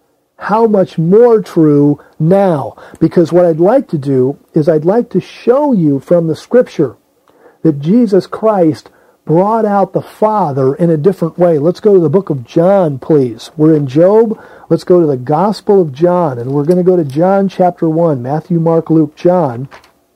how much more true now? Because what I'd like to do is I'd like to show you from the Scripture that Jesus Christ brought out the Father in a different way. Let's go to the book of John, please. We're in Job. Let's go to the Gospel of John, and we're going to go to John chapter one, Matthew, Mark, Luke, John.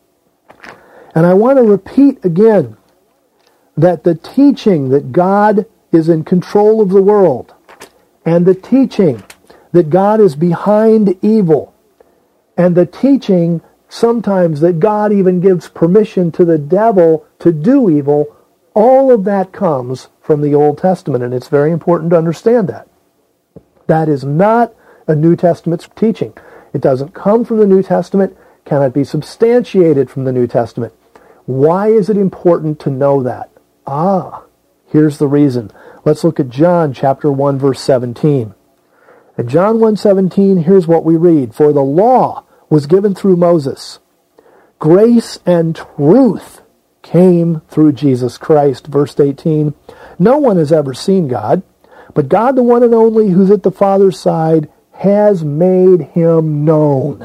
And I want to repeat again that the teaching that God is in control of the world, and the teaching that God is behind evil, and the teaching sometimes that God even gives permission to the devil to do evil, all of that comes from the Old Testament, and it's very important to understand that. That is not a New Testament teaching. It doesn't come from the New Testament, cannot be substantiated from the New Testament. Why is it important to know that? Ah, here's the reason. Let's look at John chapter one, verse seventeen. At John one seventeen, here's what we read. For the law was given through Moses. Grace and truth came through Jesus Christ. Verse eighteen, no one has ever seen God, but God, the one and only, who's at the Father's side, has made him known.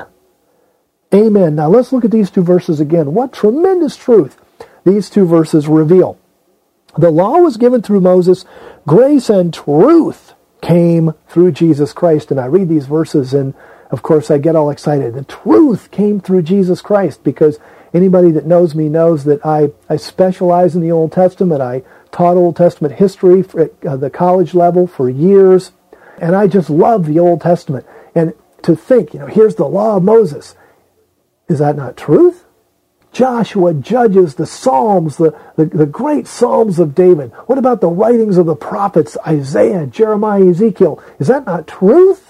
Amen. Now let's look at these two verses again. What tremendous truth these two verses reveal. The law was given through Moses. Grace and truth came through Jesus Christ. And I read these verses and, of course, I get all excited. The truth came through Jesus Christ, because anybody that knows me knows that I, I specialize in the Old Testament. I taught Old Testament history for, at uh, the college level for years. And I just love the Old Testament. And to think, you know, here's the law of Moses. Is that not truth? Joshua, Judges, the Psalms, the, the, the great Psalms of David. What about the writings of the prophets, Isaiah, Jeremiah, Ezekiel? Is that not truth?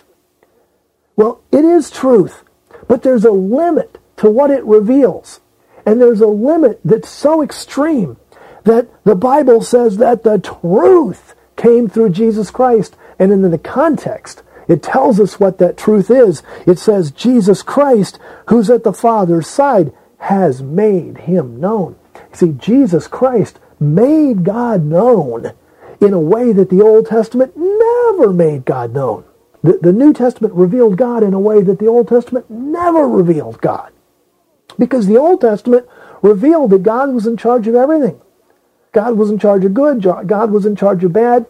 Well, it is truth, but there's a limit to what it reveals. And there's a limit that's so extreme that the Bible says that the truth came through Jesus Christ. And in the context, it tells us what that truth is. It says Jesus Christ, who's at the Father's side, has made him known. See, Jesus Christ made God known in a way that the Old Testament never made God known. The, the New Testament revealed God in a way that the Old Testament never revealed God. Because the Old Testament revealed that God was in charge of everything. God was in charge of good, God was in charge of bad,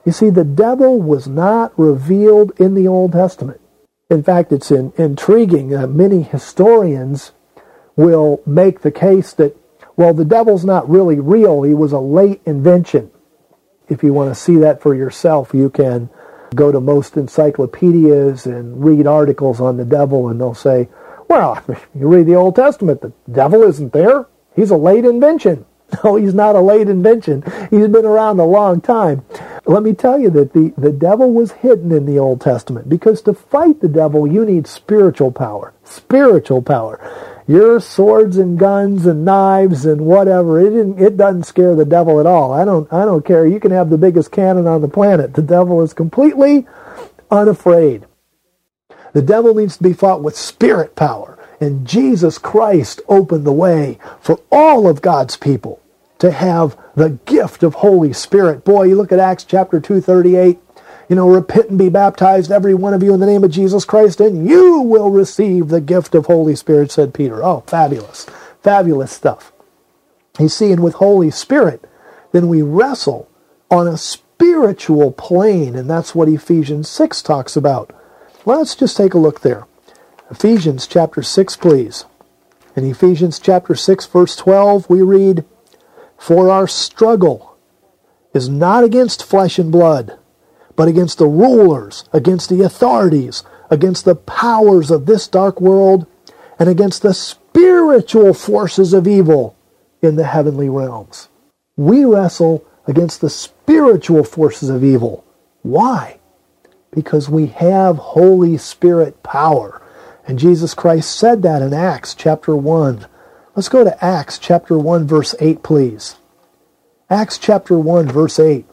You see, the devil was not revealed in the Old Testament. In fact, it's in, intriguing. Uh, many historians will make the case that, well, the devil's not really real. He was a late invention. If you want to see that for yourself, you can go to most encyclopedias and read articles on the devil, and they'll say, well, you read the Old Testament, the devil isn't there. He's a late invention. No, he's not a late invention. He's been around a long time. Let me tell you that the, the devil was hidden in the Old Testament, because to fight the devil, you need spiritual power. Spiritual power. Your swords and guns and knives and whatever, it didn't, it doesn't scare the devil at all. I don't, I don't care. You can have the biggest cannon on the planet. The devil is completely unafraid. The devil needs to be fought with spirit power. And Jesus Christ opened the way for all of God's people to have the gift of Holy Spirit. Boy, you look at Acts chapter two thirty-eight. You know, repent and be baptized, every one of you, in the name of Jesus Christ, and you will receive the gift of Holy Spirit, said Peter. Oh, fabulous. Fabulous stuff. You see, and with Holy Spirit, then we wrestle on a spiritual plane, and that's what Ephesians six talks about. Let's just take a look there. Ephesians chapter six, please. In Ephesians chapter six, verse twelve, we read, "For our struggle is not against flesh and blood, but against the rulers, against the authorities, against the powers of this dark world, and against the spiritual forces of evil in the heavenly realms." We wrestle against the spiritual forces of evil. Why? Because we have Holy Spirit power. And Jesus Christ said that in Acts chapter one. Let's go to Acts chapter one, verse eight, please. Acts chapter one, verse eight.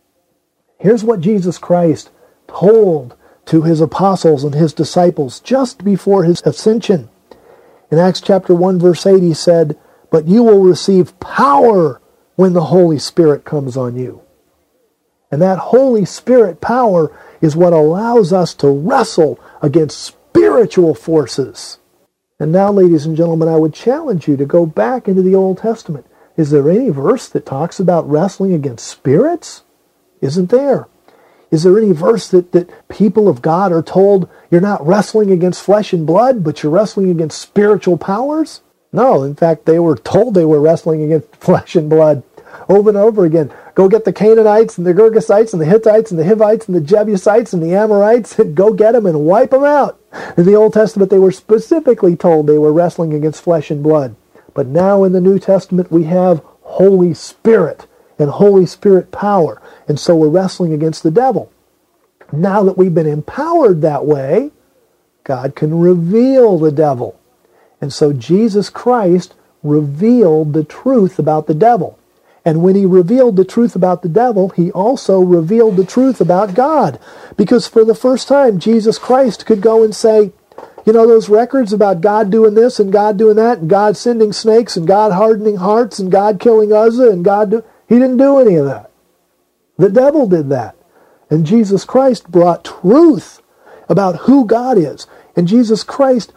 Here's what Jesus Christ told to his apostles and his disciples just before his ascension. In Acts chapter one, verse eight, he said, "But you will receive power when the Holy Spirit comes on you." And that Holy Spirit power is what allows us to wrestle against spiritual forces. And now, ladies and gentlemen, I would challenge you to go back into the Old Testament. Is there any verse that talks about wrestling against spirits? Isn't there? Is there any verse that, that people of God are told you're not wrestling against flesh and blood, but you're wrestling against spiritual powers? No, in fact, they were told they were wrestling against flesh and blood over and over again. Go get the Canaanites and the Girgasites and the Hittites and the Hivites and the Jebusites and the Amorites, and go get them and wipe them out. In the Old Testament, they were specifically told they were wrestling against flesh and blood. But now in the New Testament, we have Holy Spirit and Holy Spirit power. And so we're wrestling against the devil. Now that we've been empowered that way, God can reveal the devil. And so Jesus Christ revealed the truth about the devil. And when he revealed the truth about the devil, he also revealed the truth about God. Because for the first time, Jesus Christ could go and say, you know, those records about God doing this and God doing that, and God sending snakes and God hardening hearts and God killing Uzzah and God do... He didn't do any of that. The devil did that. And Jesus Christ brought truth about who God is. And Jesus Christ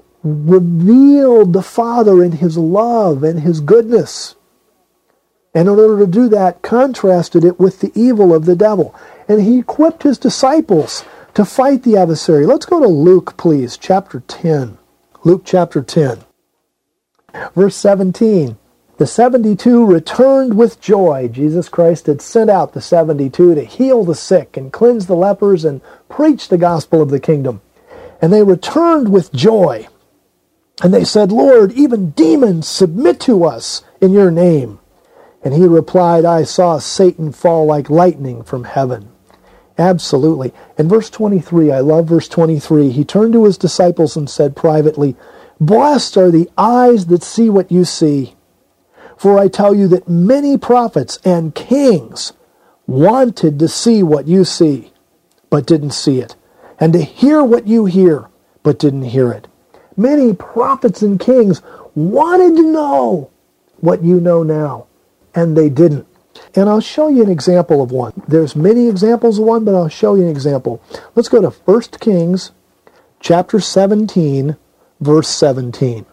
revealed the Father in his love and his goodness. And in order to do that, contrasted it with the evil of the devil. And he equipped his disciples to fight the adversary. Let's go to Luke, please, chapter ten. Luke chapter ten. Verse seventeen. The seventy-two returned with joy. Jesus Christ had sent out the seventy-two to heal the sick and cleanse the lepers and preach the gospel of the kingdom. And they returned with joy. And they said, "Lord, even demons submit to us in your name." And he replied, "I saw Satan fall like lightning from heaven." Absolutely. And verse twenty-three, I love verse twenty-three. He turned to his disciples and said privately, "Blessed are the eyes that see what you see. For I tell you that many prophets and kings wanted to see what you see, but didn't see it, and to hear what you hear, but didn't hear it." Many prophets and kings wanted to know what you know now, and they didn't. And I'll show you an example of one. There's many examples of one, but I'll show you an example. Let's go to First Kings chapter seventeen, verse seventeen.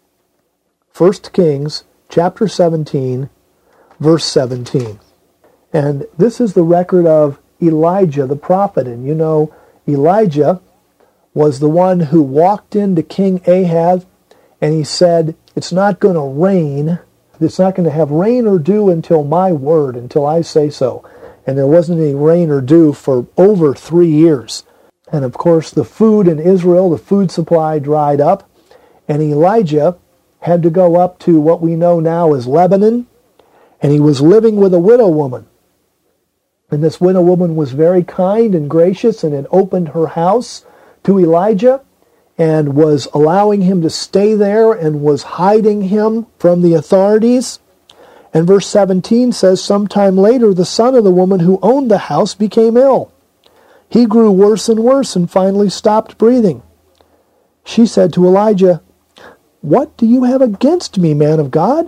First Kings chapter seventeen, verse seventeen. And this is the record of Elijah the prophet. And you know, Elijah was the one who walked into King Ahaz and he said, it's not going to rain. It's not going to have rain or dew until my word, until I say so. And there wasn't any rain or dew for over three years. And of course, the food in Israel, the food supply dried up. And Elijah had to go up to what we know now as Lebanon. And he was living with a widow woman. And this widow woman was very kind and gracious and had opened her house to Elijah and was allowing him to stay there and was hiding him from the authorities. And verse seventeen says, sometime later, the son of the woman who owned the house became ill. He grew worse and worse and finally stopped breathing. She said to Elijah, what do you have against me, man of God?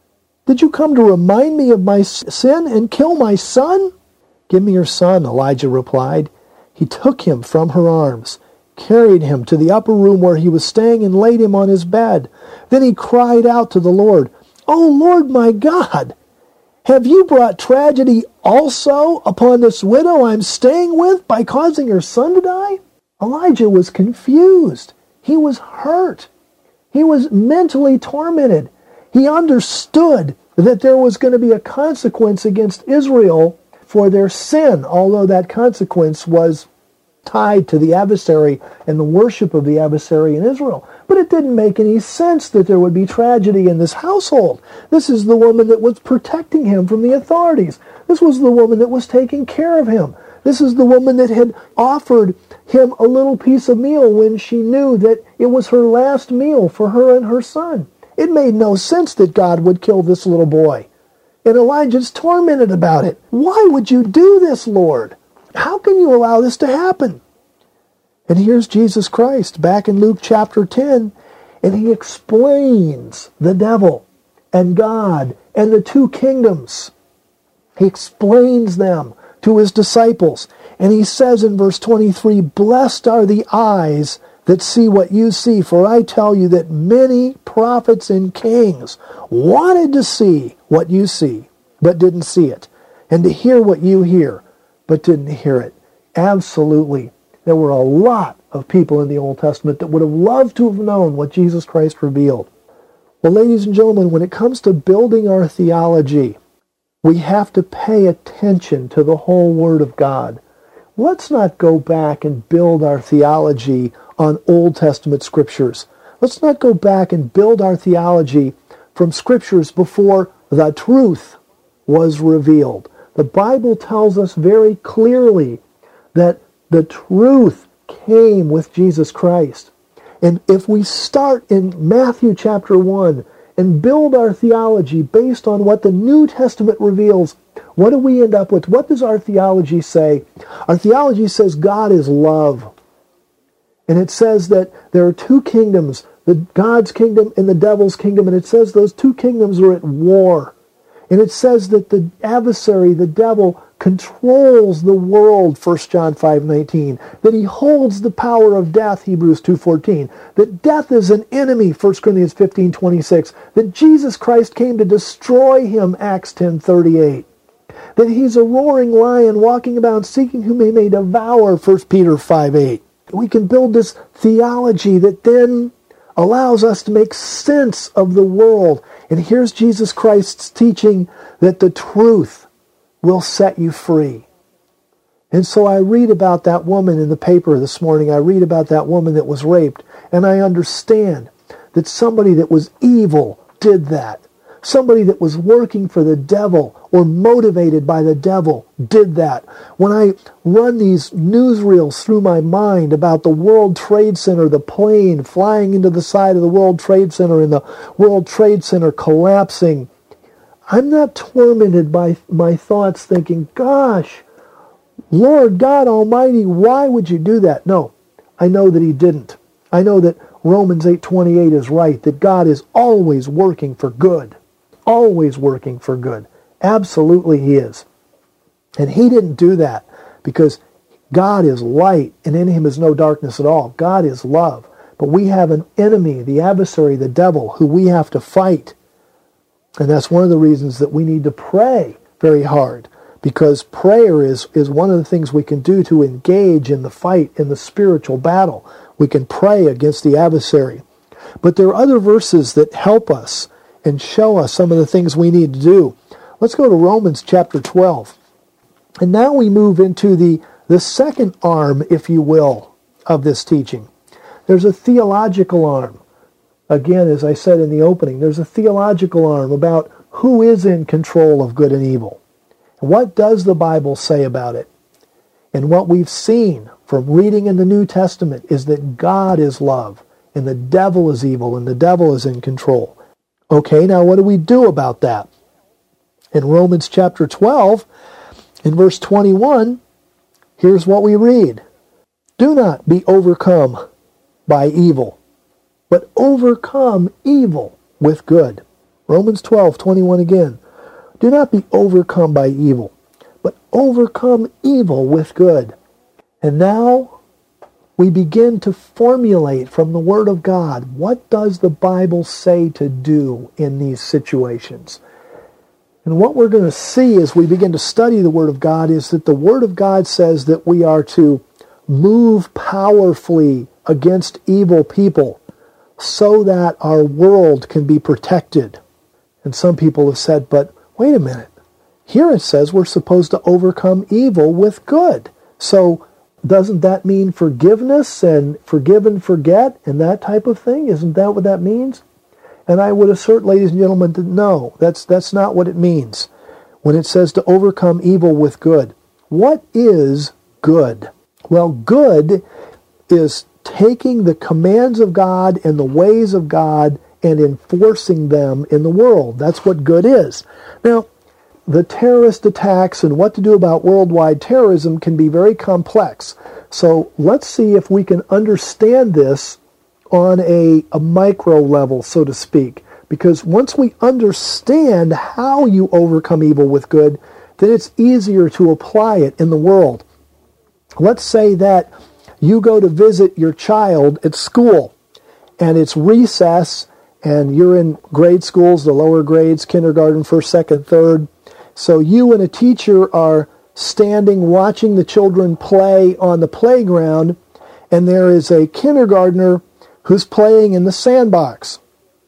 Did you come to remind me of my sin and kill my son? Give me your son, Elijah replied. He took him from her arms, carried him to the upper room where he was staying, and laid him on his bed. Then he cried out to the Lord, "O Lord my God, have you brought tragedy also upon this widow I'm staying with by causing her son to die?" Elijah was confused. He was hurt. He was mentally tormented. He understood that there was going to be a consequence against Israel for their sin, although that consequence was tied to the adversary and the worship of the adversary in Israel. But it didn't make any sense that there would be tragedy in this household. This is the woman that was protecting him from the authorities. This was the woman that was taking care of him. This is the woman that had offered him a little piece of meal when she knew that it was her last meal for her and her son. It made no sense that God would kill this little boy. And Elijah's tormented about it. Why would you do this, Lord? How can you allow this to happen? And here's Jesus Christ back in Luke chapter ten, and he explains the devil and God and the two kingdoms. He explains them to his disciples. And he says in verse twenty-three, "Blessed are the eyes that see what you see, for I tell you that many prophets and kings wanted to see what you see, but didn't see it, and to hear what you hear, but didn't hear it." Absolutely. There were a lot of people in the Old Testament that would have loved to have known what Jesus Christ revealed. Well, ladies and gentlemen, when it comes to building our theology, we have to pay attention to the whole Word of God. Let's not go back and build our theology on Old Testament scriptures. Let's not go back and build our theology from scriptures before the truth was revealed. The Bible tells us very clearly that the truth came with Jesus Christ. And if we start in Matthew chapter one and build our theology based on what the New Testament reveals, what do we end up with? What does our theology say? Our theology says God is love. And it says that there are two kingdoms, the God's kingdom and the devil's kingdom, and it says those two kingdoms are at war. And it says that the adversary, the devil, controls the world, First John five nineteen, that he holds the power of death, Hebrews two fourteen, that death is an enemy, First Corinthians fifteen twenty-six, that Jesus Christ came to destroy him, Acts ten thirty-eight, that he's a roaring lion walking about seeking whom he may devour, First Peter five eight. We can build this theology that then allows us to make sense of the world. And here's Jesus Christ's teaching that the truth will set you free. And so I read about that woman in the paper this morning. I read about that woman that was raped. And I understand that somebody that was evil did that. Somebody that was working for the devil or motivated by the devil did that. When I run these newsreels through my mind about the World Trade Center, the plane flying into the side of the World Trade Center and the World Trade Center collapsing, I'm not tormented by my thoughts thinking, gosh, Lord God Almighty, why would you do that? No, I know that he didn't. I know that Romans eight twenty-eight is right, that God is always working for good. Always working for good. Absolutely he is. And he didn't do that because God is light and in him is no darkness at all. God is love. But we have an enemy, the adversary, the devil, who we have to fight. And that's one of the reasons that we need to pray very hard. because prayer is, is one of the things we can do to engage in the fight, in the spiritual battle. We can pray against the adversary. But there are other verses that help us and show us some of the things we need to do. Let's go to Romans chapter twelve. And now we move into the, the second arm, if you will, of this teaching. There's a theological arm. Again, as I said in the opening, there's a theological arm about who is in control of good and evil. What does the Bible say about it? And what we've seen from reading in the New Testament is that God is love, and the devil is evil, and the devil is in control. Okay, now what do we do about that? In Romans chapter twelve, in verse twenty-one, here's what we read. Do not be overcome by evil, but overcome evil with good. Romans twelve, twenty-one again. Do not be overcome by evil, but overcome evil with good. And now we begin to formulate from the Word of God, what does the Bible say to do in these situations? And what we're going to see as we begin to study the Word of God is that the Word of God says that we are to move powerfully against evil people so that our world can be protected. And some people have said, but wait a minute. Here it says we're supposed to overcome evil with good. So doesn't that mean forgiveness and forgive and forget and that type of thing? Isn't that what that means? And I would assert, ladies and gentlemen, that no, that's, that's not what it means when it says to overcome evil with good. What is good? Well, good is taking the commands of God and the ways of God and enforcing them in the world. That's what good is. Now, the terrorist attacks and what to do about worldwide terrorism can be very complex. So let's see if we can understand this on a, a micro level, so to speak. Because once we understand how you overcome evil with good, then it's easier to apply it in the world. Let's say that you go to visit your child at school, and it's recess, and you're in grade schools, the lower grades, kindergarten, first, second, third. So you and a teacher are standing watching the children play on the playground, and there is a kindergartner who's playing in the sandbox.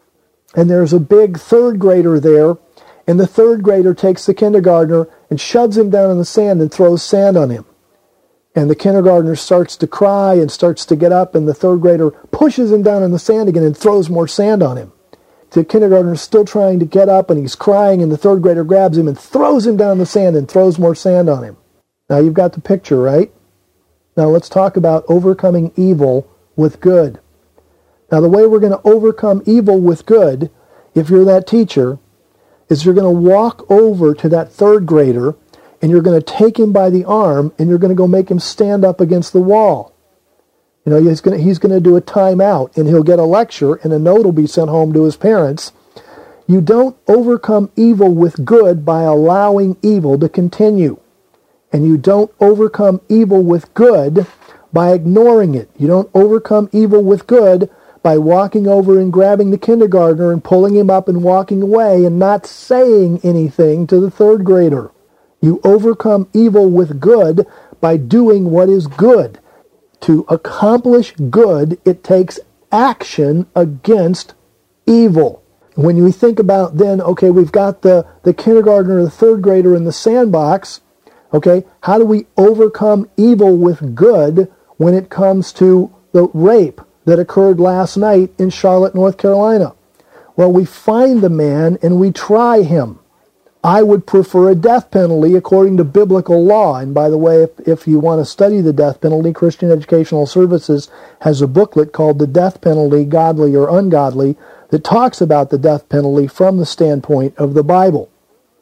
And there's a big third grader there, and the third grader takes the kindergartner and shoves him down in the sand and throws sand on him. And the kindergartner starts to cry and starts to get up, and the third grader pushes him down in the sand again and throws more sand on him. The kindergartner is still trying to get up, and he's crying, and the third grader grabs him and throws him down in the sand and throws more sand on him. Now you've got the picture, right? Now let's talk about overcoming evil with good. Now the way we're going to overcome evil with good, if you're that teacher, is you're going to walk over to that third grader and you're going to take him by the arm and you're going to go make him stand up against the wall. You know, he's going to, he's going to do a timeout and he'll get a lecture and a note will be sent home to his parents. You don't overcome evil with good by allowing evil to continue. And you don't overcome evil with good by ignoring it. You don't overcome evil with good by walking over and grabbing the kindergartner and pulling him up and walking away and not saying anything to the third grader. You overcome evil with good by doing what is good. To accomplish good, it takes action against evil. When you think about then, okay, we've got the, the kindergartner or the third grader in the sandbox, okay, how do we overcome evil with good when it comes to the rape that occurred last night in Charlotte, North Carolina? Well, we find the man and we try him. I would prefer a death penalty according to biblical law. And by the way, if, if you want to study the death penalty, Christian Educational Services has a booklet called The Death Penalty, Godly or Ungodly, that talks about the death penalty from the standpoint of the Bible.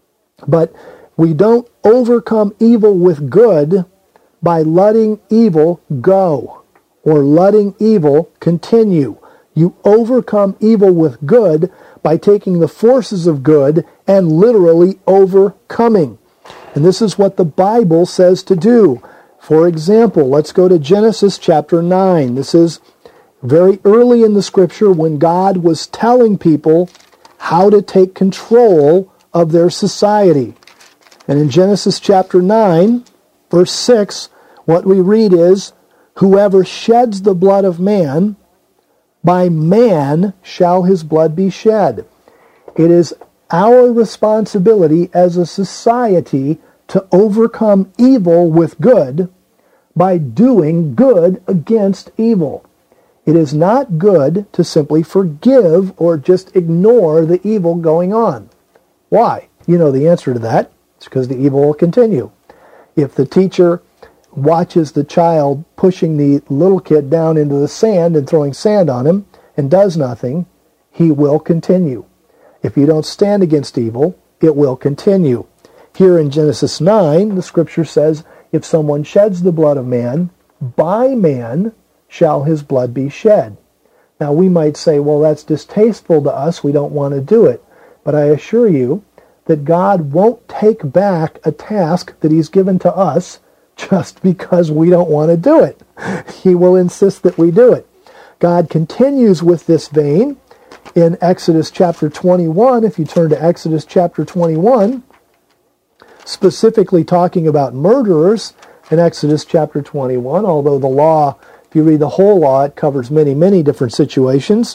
But we don't overcome evil with good by letting evil go or letting evil continue. You overcome evil with good by taking the forces of good and literally overcoming. And this is what the Bible says to do. For example, let's go to Genesis chapter nine. This is very early in the scripture when God was telling people how to take control of their society. And in Genesis chapter nine, verse six, what we read is, whoever sheds the blood of man, by man shall his blood be shed. It is our responsibility as a society to overcome evil with good by doing good against evil. It is not good to simply forgive or just ignore the evil going on. Why? You know the answer to that. It's because the evil will continue. If the teacher watches the child pushing the little kid down into the sand and throwing sand on him and does nothing, he will continue. If you don't stand against evil, it will continue. Here in Genesis nine, the scripture says, if someone sheds the blood of man, by man shall his blood be shed. Now we might say, well, that's distasteful to us, we don't want to do it. But I assure you that God won't take back a task that he's given to us just because we don't want to do it. He will insist that we do it. God continues with this vein in Exodus chapter twenty-one. If you turn to Exodus chapter twenty-one, specifically talking about murderers in Exodus chapter twenty-one, although the law, if you read the whole law, it covers many, many different situations.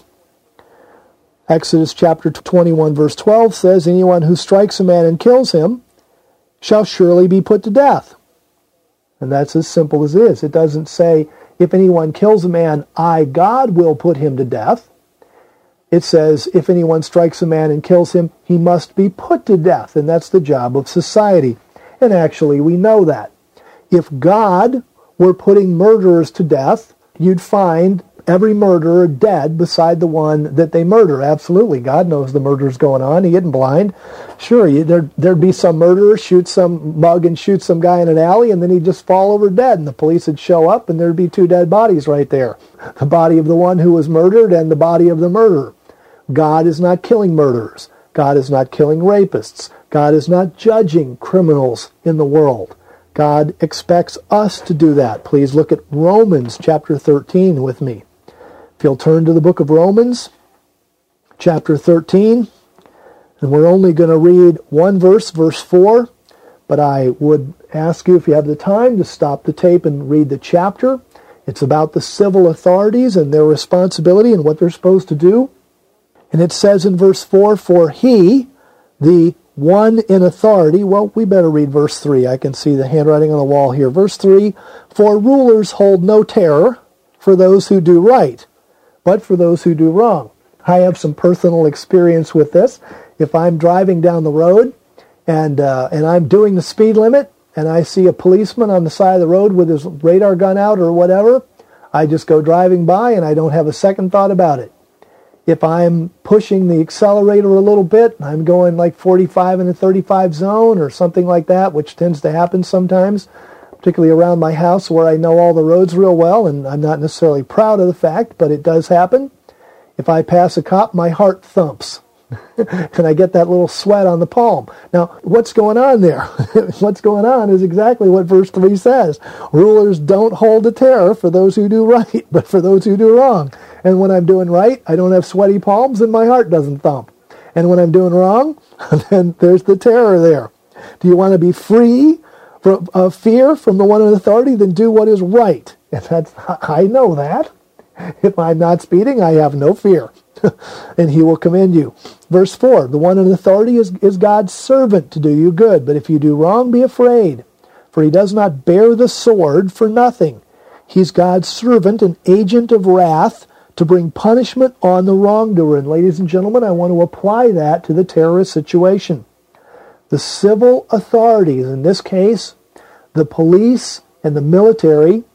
Exodus chapter twenty-one verse twelve says, anyone who strikes a man and kills him shall surely be put to death. And that's as simple as it is. It doesn't say, if anyone kills a man, I, God, will put him to death. It says, if anyone strikes a man and kills him, he must be put to death. And that's the job of society. And actually, we know that. If God were putting murderers to death, you'd find every murderer dead beside the one that they murder. Absolutely. God knows the murder's going on. He isn't blind. Sure, you, there, there'd be some murderer, shoot some mug and shoot some guy in an alley, and then he'd just fall over dead, and the police would show up, and there'd be two dead bodies right there. The body of the one who was murdered and the body of the murderer. God is not killing murderers. God is not killing rapists. God is not judging criminals in the world. God expects us to do that. Please look at Romans chapter thirteen with me. If you'll turn to the book of Romans, chapter thirteen, and we're only going to read one verse, verse four, but I would ask you, if you have the time, to stop the tape and read the chapter. It's about the civil authorities and their responsibility and what they're supposed to do. And it says in verse four, for he, the one in authority, well, we better read verse three. I can see the handwriting on the wall here. Verse three, for rulers hold no terror for those who do right, but for those who do wrong. I have some personal experience with this. If I'm driving down the road and uh, and I'm doing the speed limit and I see a policeman on the side of the road with his radar gun out or whatever, I just go driving by and I don't have a second thought about it. If I'm pushing the accelerator a little bit, I'm going like forty-five in a thirty-five zone or something like that, which tends to happen sometimes, particularly around my house where I know all the roads real well, and I'm not necessarily proud of the fact, but it does happen. If I pass a cop, my heart thumps, and I get that little sweat on the palm. Now, what's going on there? What's going on is exactly what verse three says. Rulers don't hold a terror for those who do right, but for those who do wrong. And when I'm doing right, I don't have sweaty palms and my heart doesn't thump. And when I'm doing wrong, then there's the terror there. Do you want to be free from uh, fear from the one in authority? Then do what is right. And that's, I know that. If I'm not speeding, I have no fear. And he will commend you. Verse four, the one in authority is, is God's servant to do you good. But if you do wrong, be afraid. For he does not bear the sword for nothing. He's God's servant, an agent of wrath, to bring punishment on the wrongdoer. And ladies and gentlemen, I want to apply that to the terrorist situation. The civil authorities, in this case, the police and the military,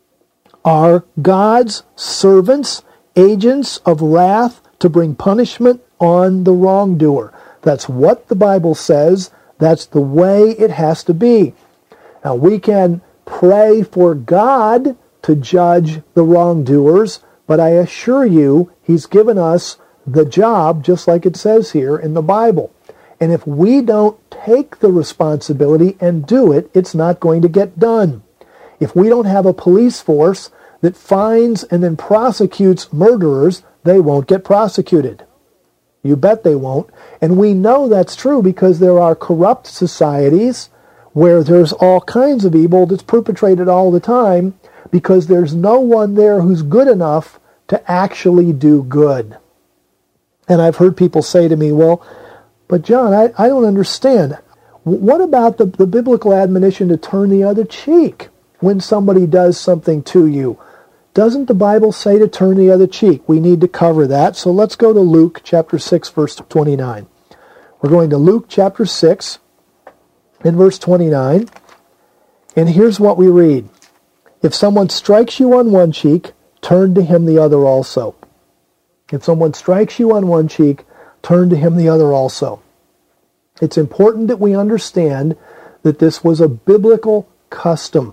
are God's servants, agents of wrath to bring punishment on the wrongdoer. That's what the Bible says. That's the way it has to be. Now, we can pray for God to judge the wrongdoers, but I assure you, he's given us the job, just like it says here in the Bible. And if we don't take the responsibility and do it, it's not going to get done. If we don't have a police force that finds and then prosecutes murderers, they won't get prosecuted. You bet they won't. And we know that's true because there are corrupt societies where there's all kinds of evil that's perpetrated all the time because there's no one there who's good enough to actually do good. And I've heard people say to me, well, but John, I, I don't understand. What about the, the biblical admonition to turn the other cheek when somebody does something to you? Doesn't the Bible say to turn the other cheek? We need to cover that. So let's go to Luke chapter six, verse twenty-nine. We're going to Luke chapter six and verse twenty-nine. And here's what we read. If someone strikes you on one cheek, turn to him the other also. If someone strikes you on one cheek, turn to him the other also. It's important that we understand that this was a biblical custom.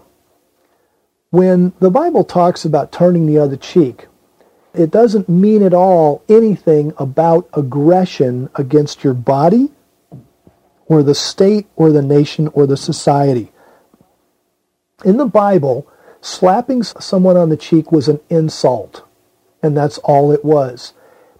When the Bible talks about turning the other cheek, it doesn't mean at all anything about aggression against your body or the state or the nation or the society. In the Bible, slapping someone on the cheek was an insult, and that's all it was.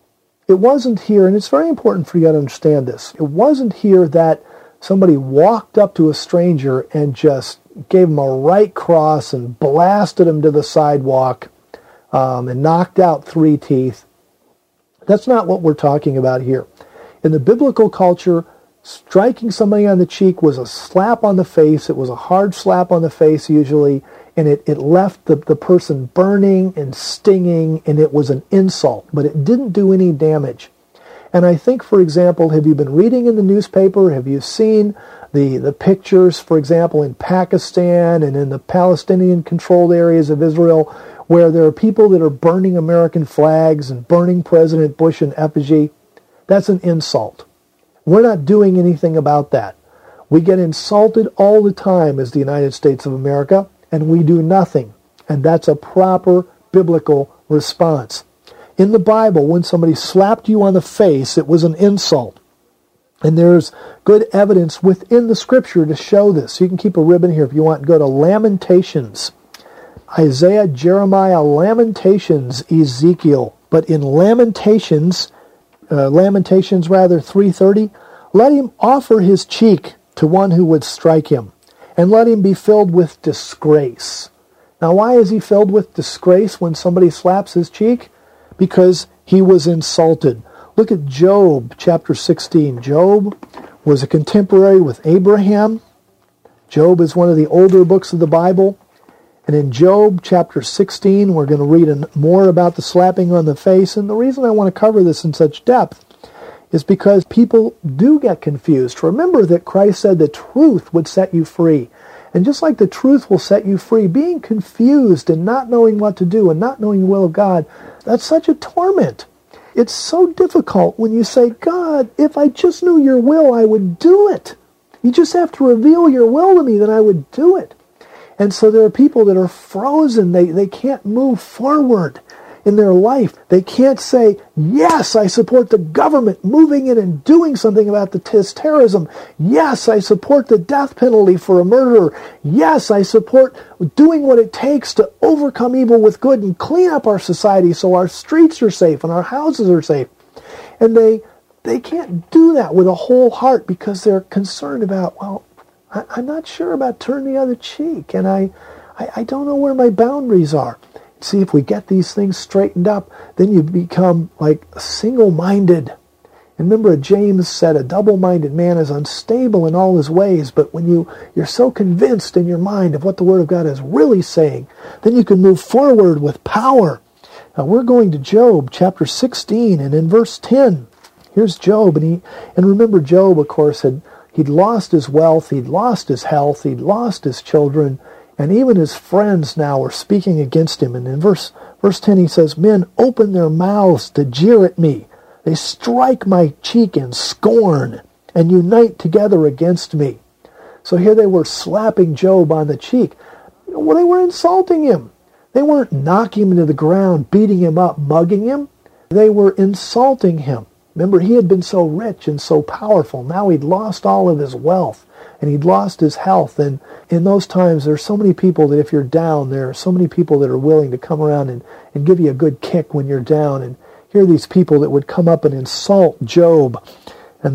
It wasn't here, and it's very important for you to understand this, it wasn't here that somebody walked up to a stranger and just gave him a right cross and blasted him to the sidewalk um, and knocked out three teeth. That's not what we're talking about here. In the biblical culture, striking somebody on the cheek was a slap on the face. It was a hard slap on the face usually, and it, it left the, the person burning and stinging, and it was an insult, but it didn't do any damage. And I think, for example, have you been reading in the newspaper? Have you seen the, the pictures, for example, in Pakistan and in the Palestinian-controlled areas of Israel, where there are people that are burning American flags and burning President Bush in effigy? That's an insult. We're not doing anything about that. We get insulted all the time as the United States of America, and we do nothing. And that's a proper biblical response. In the Bible, when somebody slapped you on the face, it was an insult. And there's good evidence within the Scripture to show this. You can keep a ribbon here if you want. Go to Lamentations. Isaiah, Jeremiah, Lamentations, Ezekiel. But in Lamentations, uh, Lamentations rather, three thirty, let him offer his cheek to one who would strike him, and let him be filled with disgrace. Now, why is he filled with disgrace when somebody slaps his cheek? Because he was insulted. Look at Job chapter sixteen. Job was a contemporary with Abraham. Job is one of the older books of the Bible. And in Job chapter sixteen, we're going to read more about the slapping on the face. And the reason I want to cover this in such depth is because people do get confused. Remember that Christ said the truth would set you free. And just like the truth will set you free, being confused and not knowing what to do and not knowing the will of God, that's such a torment. It's so difficult when you say, God, if I just knew your will, I would do it. You just have to reveal your will to me, then I would do it. And so there are people that are frozen. They, they can't move forward in their life. They can't say, yes, I support the government moving in and doing something about the this terrorism. Yes, I support the death penalty for a murderer. Yes, I support doing what it takes to overcome evil with good and clean up our society so our streets are safe and our houses are safe. And they they can't do that with a whole heart because they're concerned about, well, I, I'm not sure about turning the other cheek, and I, I, I don't know where my boundaries are. See, if we get these things straightened up, then you become like single-minded. And remember, James said, a double-minded man is unstable in all his ways, but when you, you're so convinced in your mind of what the Word of God is really saying, then you can move forward with power. Now, we're going to Job chapter sixteen, and in verse ten, here's Job. And, he, and remember, Job, of course, had he'd lost his wealth, he'd lost his health, he'd lost his children, and even his friends now are speaking against him. And in verse, verse ten he says, men open their mouths to jeer at me. They strike my cheek in scorn and unite together against me. So here they were slapping Job on the cheek. Well, they were insulting him. They weren't knocking him to the ground, beating him up, mugging him. They were insulting him. Remember, he had been so rich and so powerful. Now he'd lost all of his wealth. And he'd lost his health. And in those times, there's so many people that if you're down, there are so many people that are willing to come around and, and give you a good kick when you're down. And here are these people that would come up and insult Job. And they'd,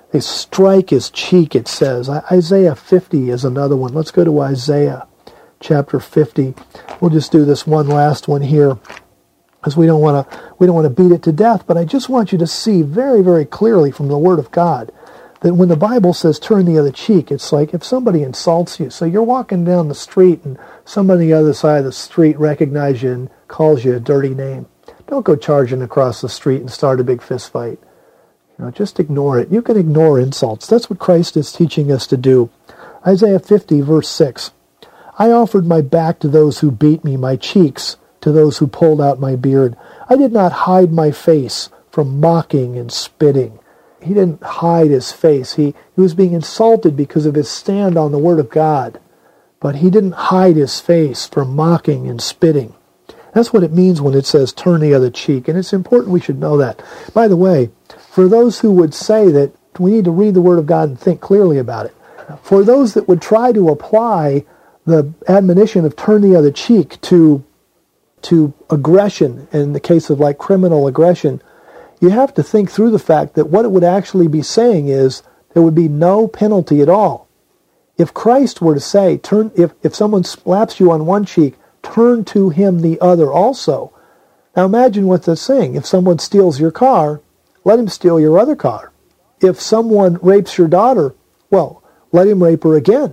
They strike his cheek, it says. Isaiah fifty is another one. Let's go to Isaiah chapter fifty. We'll just do this one last one here, because we don't want to we don't want to beat it to death, but I just want you to see very, very clearly from the Word of God that when the Bible says turn the other cheek, it's like if somebody insults you. So you're walking down the street and somebody on the other side of the street recognizes you and calls you a dirty name. Don't go charging across the street and start a big fist fight. You know, just ignore it. You can ignore insults. That's what Christ is teaching us to do. Isaiah fifty, verse six. I offered my back to those who beat me, my cheeks to those who pulled out my beard. I did not hide my face from mocking and spitting. He didn't hide his face. He, he was being insulted because of his stand on the Word of God. But he didn't hide his face from mocking and spitting. That's what it means when it says turn the other cheek. And it's important we should know that. By the way, for those who would say that we need to read the Word of God and think clearly about it, for those that would try to apply the admonition of turn the other cheek to, to aggression, in the case of like criminal aggression, you have to think through the fact that what it would actually be saying is there would be no penalty at all. If Christ were to say, turn, if, if someone slaps you on one cheek, turn to him the other also. Now imagine what that's saying. If someone steals your car, let him steal your other car. If someone rapes your daughter, well, let him rape her again.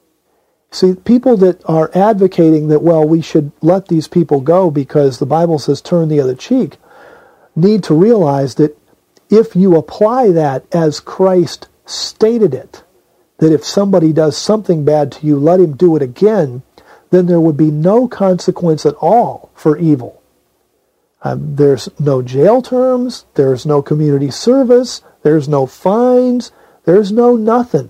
See, people that are advocating that, well, we should let these people go because the Bible says turn the other cheek, need to realize that if you apply that as Christ stated it, that if somebody does something bad to you, let him do it again, then there would be no consequence at all for evil. Um, there's no jail terms, there's no community service, there's no fines, there's no nothing.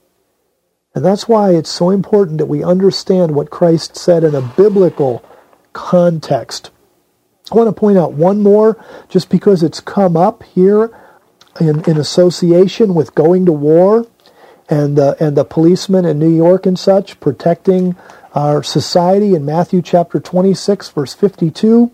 And that's why it's so important that we understand what Christ said in a biblical context. I want to point out one more, just because it's come up here in, in association with going to war and, uh, and the policemen in New York and such protecting our society in Matthew chapter twenty-six, verse fifty-two.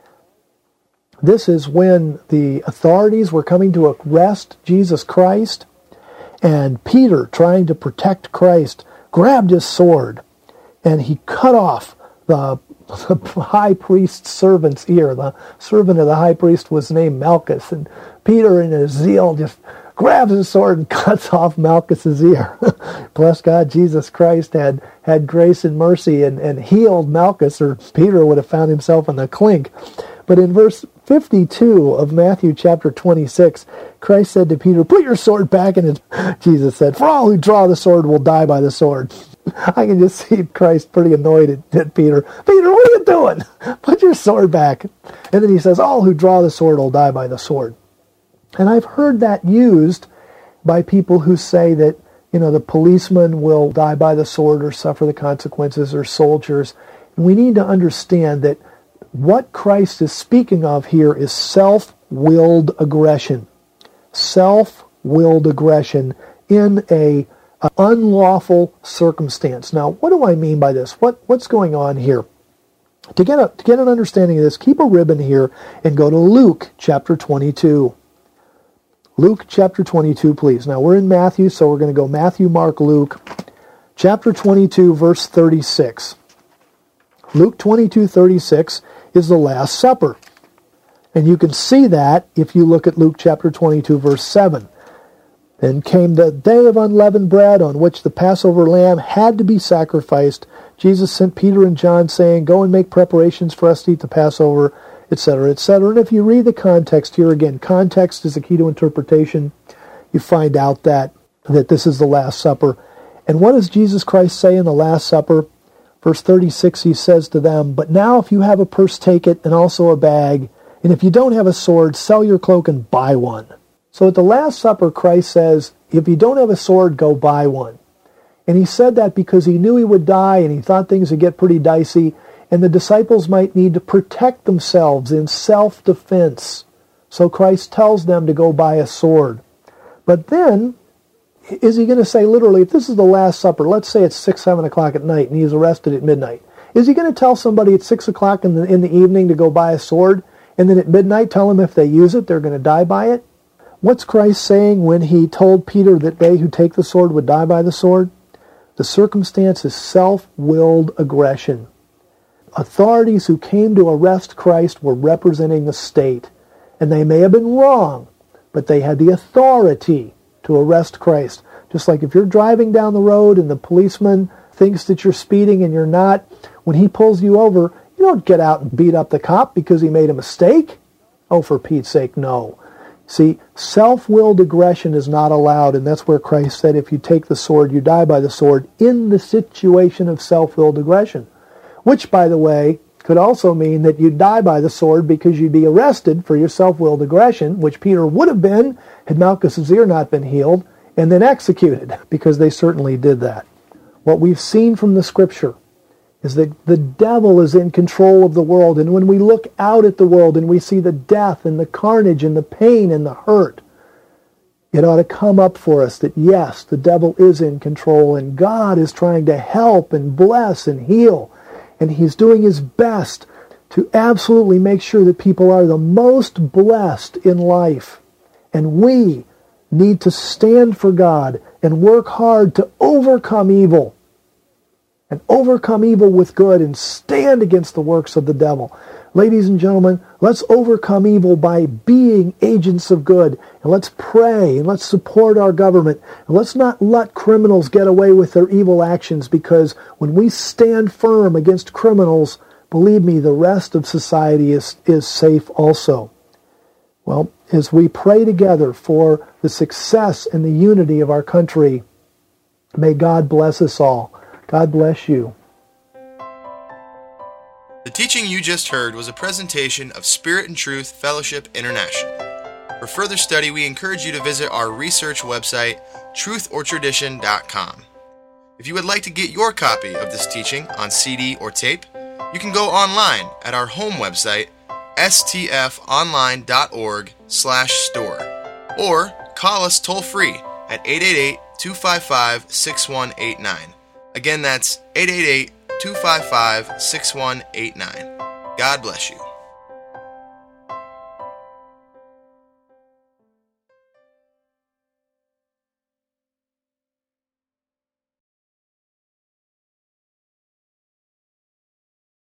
This is when the authorities were coming to arrest Jesus Christ, and Peter, trying to protect Christ, grabbed his sword, and he cut off the, the high priest's servant's ear. The servant of the high priest was named Malchus, and Peter, in his zeal, just grabs his sword and cuts off Malchus's ear. Bless God, Jesus Christ had, had grace and mercy and, and healed Malchus, or Peter would have found himself in the clink. But in verse fifty-two of Matthew chapter twenty-six, Christ said to Peter, put your sword back in it. Jesus said, for all who draw the sword will die by the sword. I can just see Christ pretty annoyed at, at Peter. Peter, what are you doing? Put your sword back. And then he says, all who draw the sword will die by the sword. And I've heard that used by people who say that, you know, the policeman will die by the sword or suffer the consequences, or soldiers. And we need to understand that what Christ is speaking of here is self-willed aggression. Self-willed aggression in a, a unlawful circumstance. Now, what do I mean by this? What what's going on here? To get a to get an understanding of this, keep a ribbon here and go to Luke chapter twenty-two. Luke chapter twenty-two, please. Now, we're in Matthew, so we're going to go Matthew, Mark, Luke. Chapter twenty-two, verse thirty-six. Luke twenty-two, thirty-six is the Last Supper. And you can see that if you look at Luke chapter twenty-two, verse seven. Then came the day of unleavened bread, on which the Passover lamb had to be sacrificed. Jesus sent Peter and John, saying, go and make preparations for us to eat the Passover, et cetera, et cetera. And if you read the context here, again, context is the key to interpretation. You find out that, that this is the Last Supper. And what does Jesus Christ say in the Last Supper? Verse thirty-six, he says to them, but now if you have a purse, take it, and also a bag. And if you don't have a sword, sell your cloak and buy one. So at the Last Supper, Christ says, if you don't have a sword, go buy one. And he said that because he knew he would die, and he thought things would get pretty dicey, and the disciples might need to protect themselves in self-defense. So Christ tells them to go buy a sword. But then, is he going to say literally, if this is the Last Supper, let's say it's six, seven o'clock at night, and he's arrested at midnight, is he going to tell somebody at six o'clock in the, in the evening to go buy a sword, and then at midnight tell them if they use it, they're going to die by it? What's Christ saying when he told Peter that they who take the sword would die by the sword? The circumstance is self-willed aggression. Authorities who came to arrest Christ were representing the state, and they may have been wrong, but they had the authority to arrest Christ. Just like if you're driving down the road and the policeman thinks that you're speeding and you're not, when he pulls you over, you don't get out and beat up the cop because he made a mistake. Oh, for Pete's sake, no. See, self-willed aggression is not allowed, and that's where Christ said, if you take the sword, you die by the sword, in the situation of self-willed aggression. Which, by the way, could also mean that you'd die by the sword because you'd be arrested for your self-willed aggression, which Peter would have been had Malchus' ear not been healed, and then executed, because they certainly did that. What we've seen from the Scripture is that the devil is in control of the world, and when we look out at the world and we see the death and the carnage and the pain and the hurt, it ought to come up for us that yes, the devil is in control, and God is trying to help and bless and heal, and he's doing his best to absolutely make sure that people are the most blessed in life. And we need to stand for God and work hard to overcome evil. And overcome evil with good and stand against the works of the devil. Ladies and gentlemen, let's overcome evil by being agents of good. And let's pray and let's support our government. And let's not let criminals get away with their evil actions, because when we stand firm against criminals, believe me, the rest of society is, is safe also. Well, as we pray together for the success and the unity of our country, may God bless us all. God bless you. The teaching you just heard was a presentation of Spirit and Truth Fellowship International. For further study, we encourage you to visit our research website, truth or tradition dot com. If you would like to get your copy of this teaching on C D or tape, you can go online at our home website, s t f online dot org slash store, or call us toll-free at eight eight eight, two five five, six one eight nine. Again, that's eight eight eight, two five five, six one eight nine. God bless you.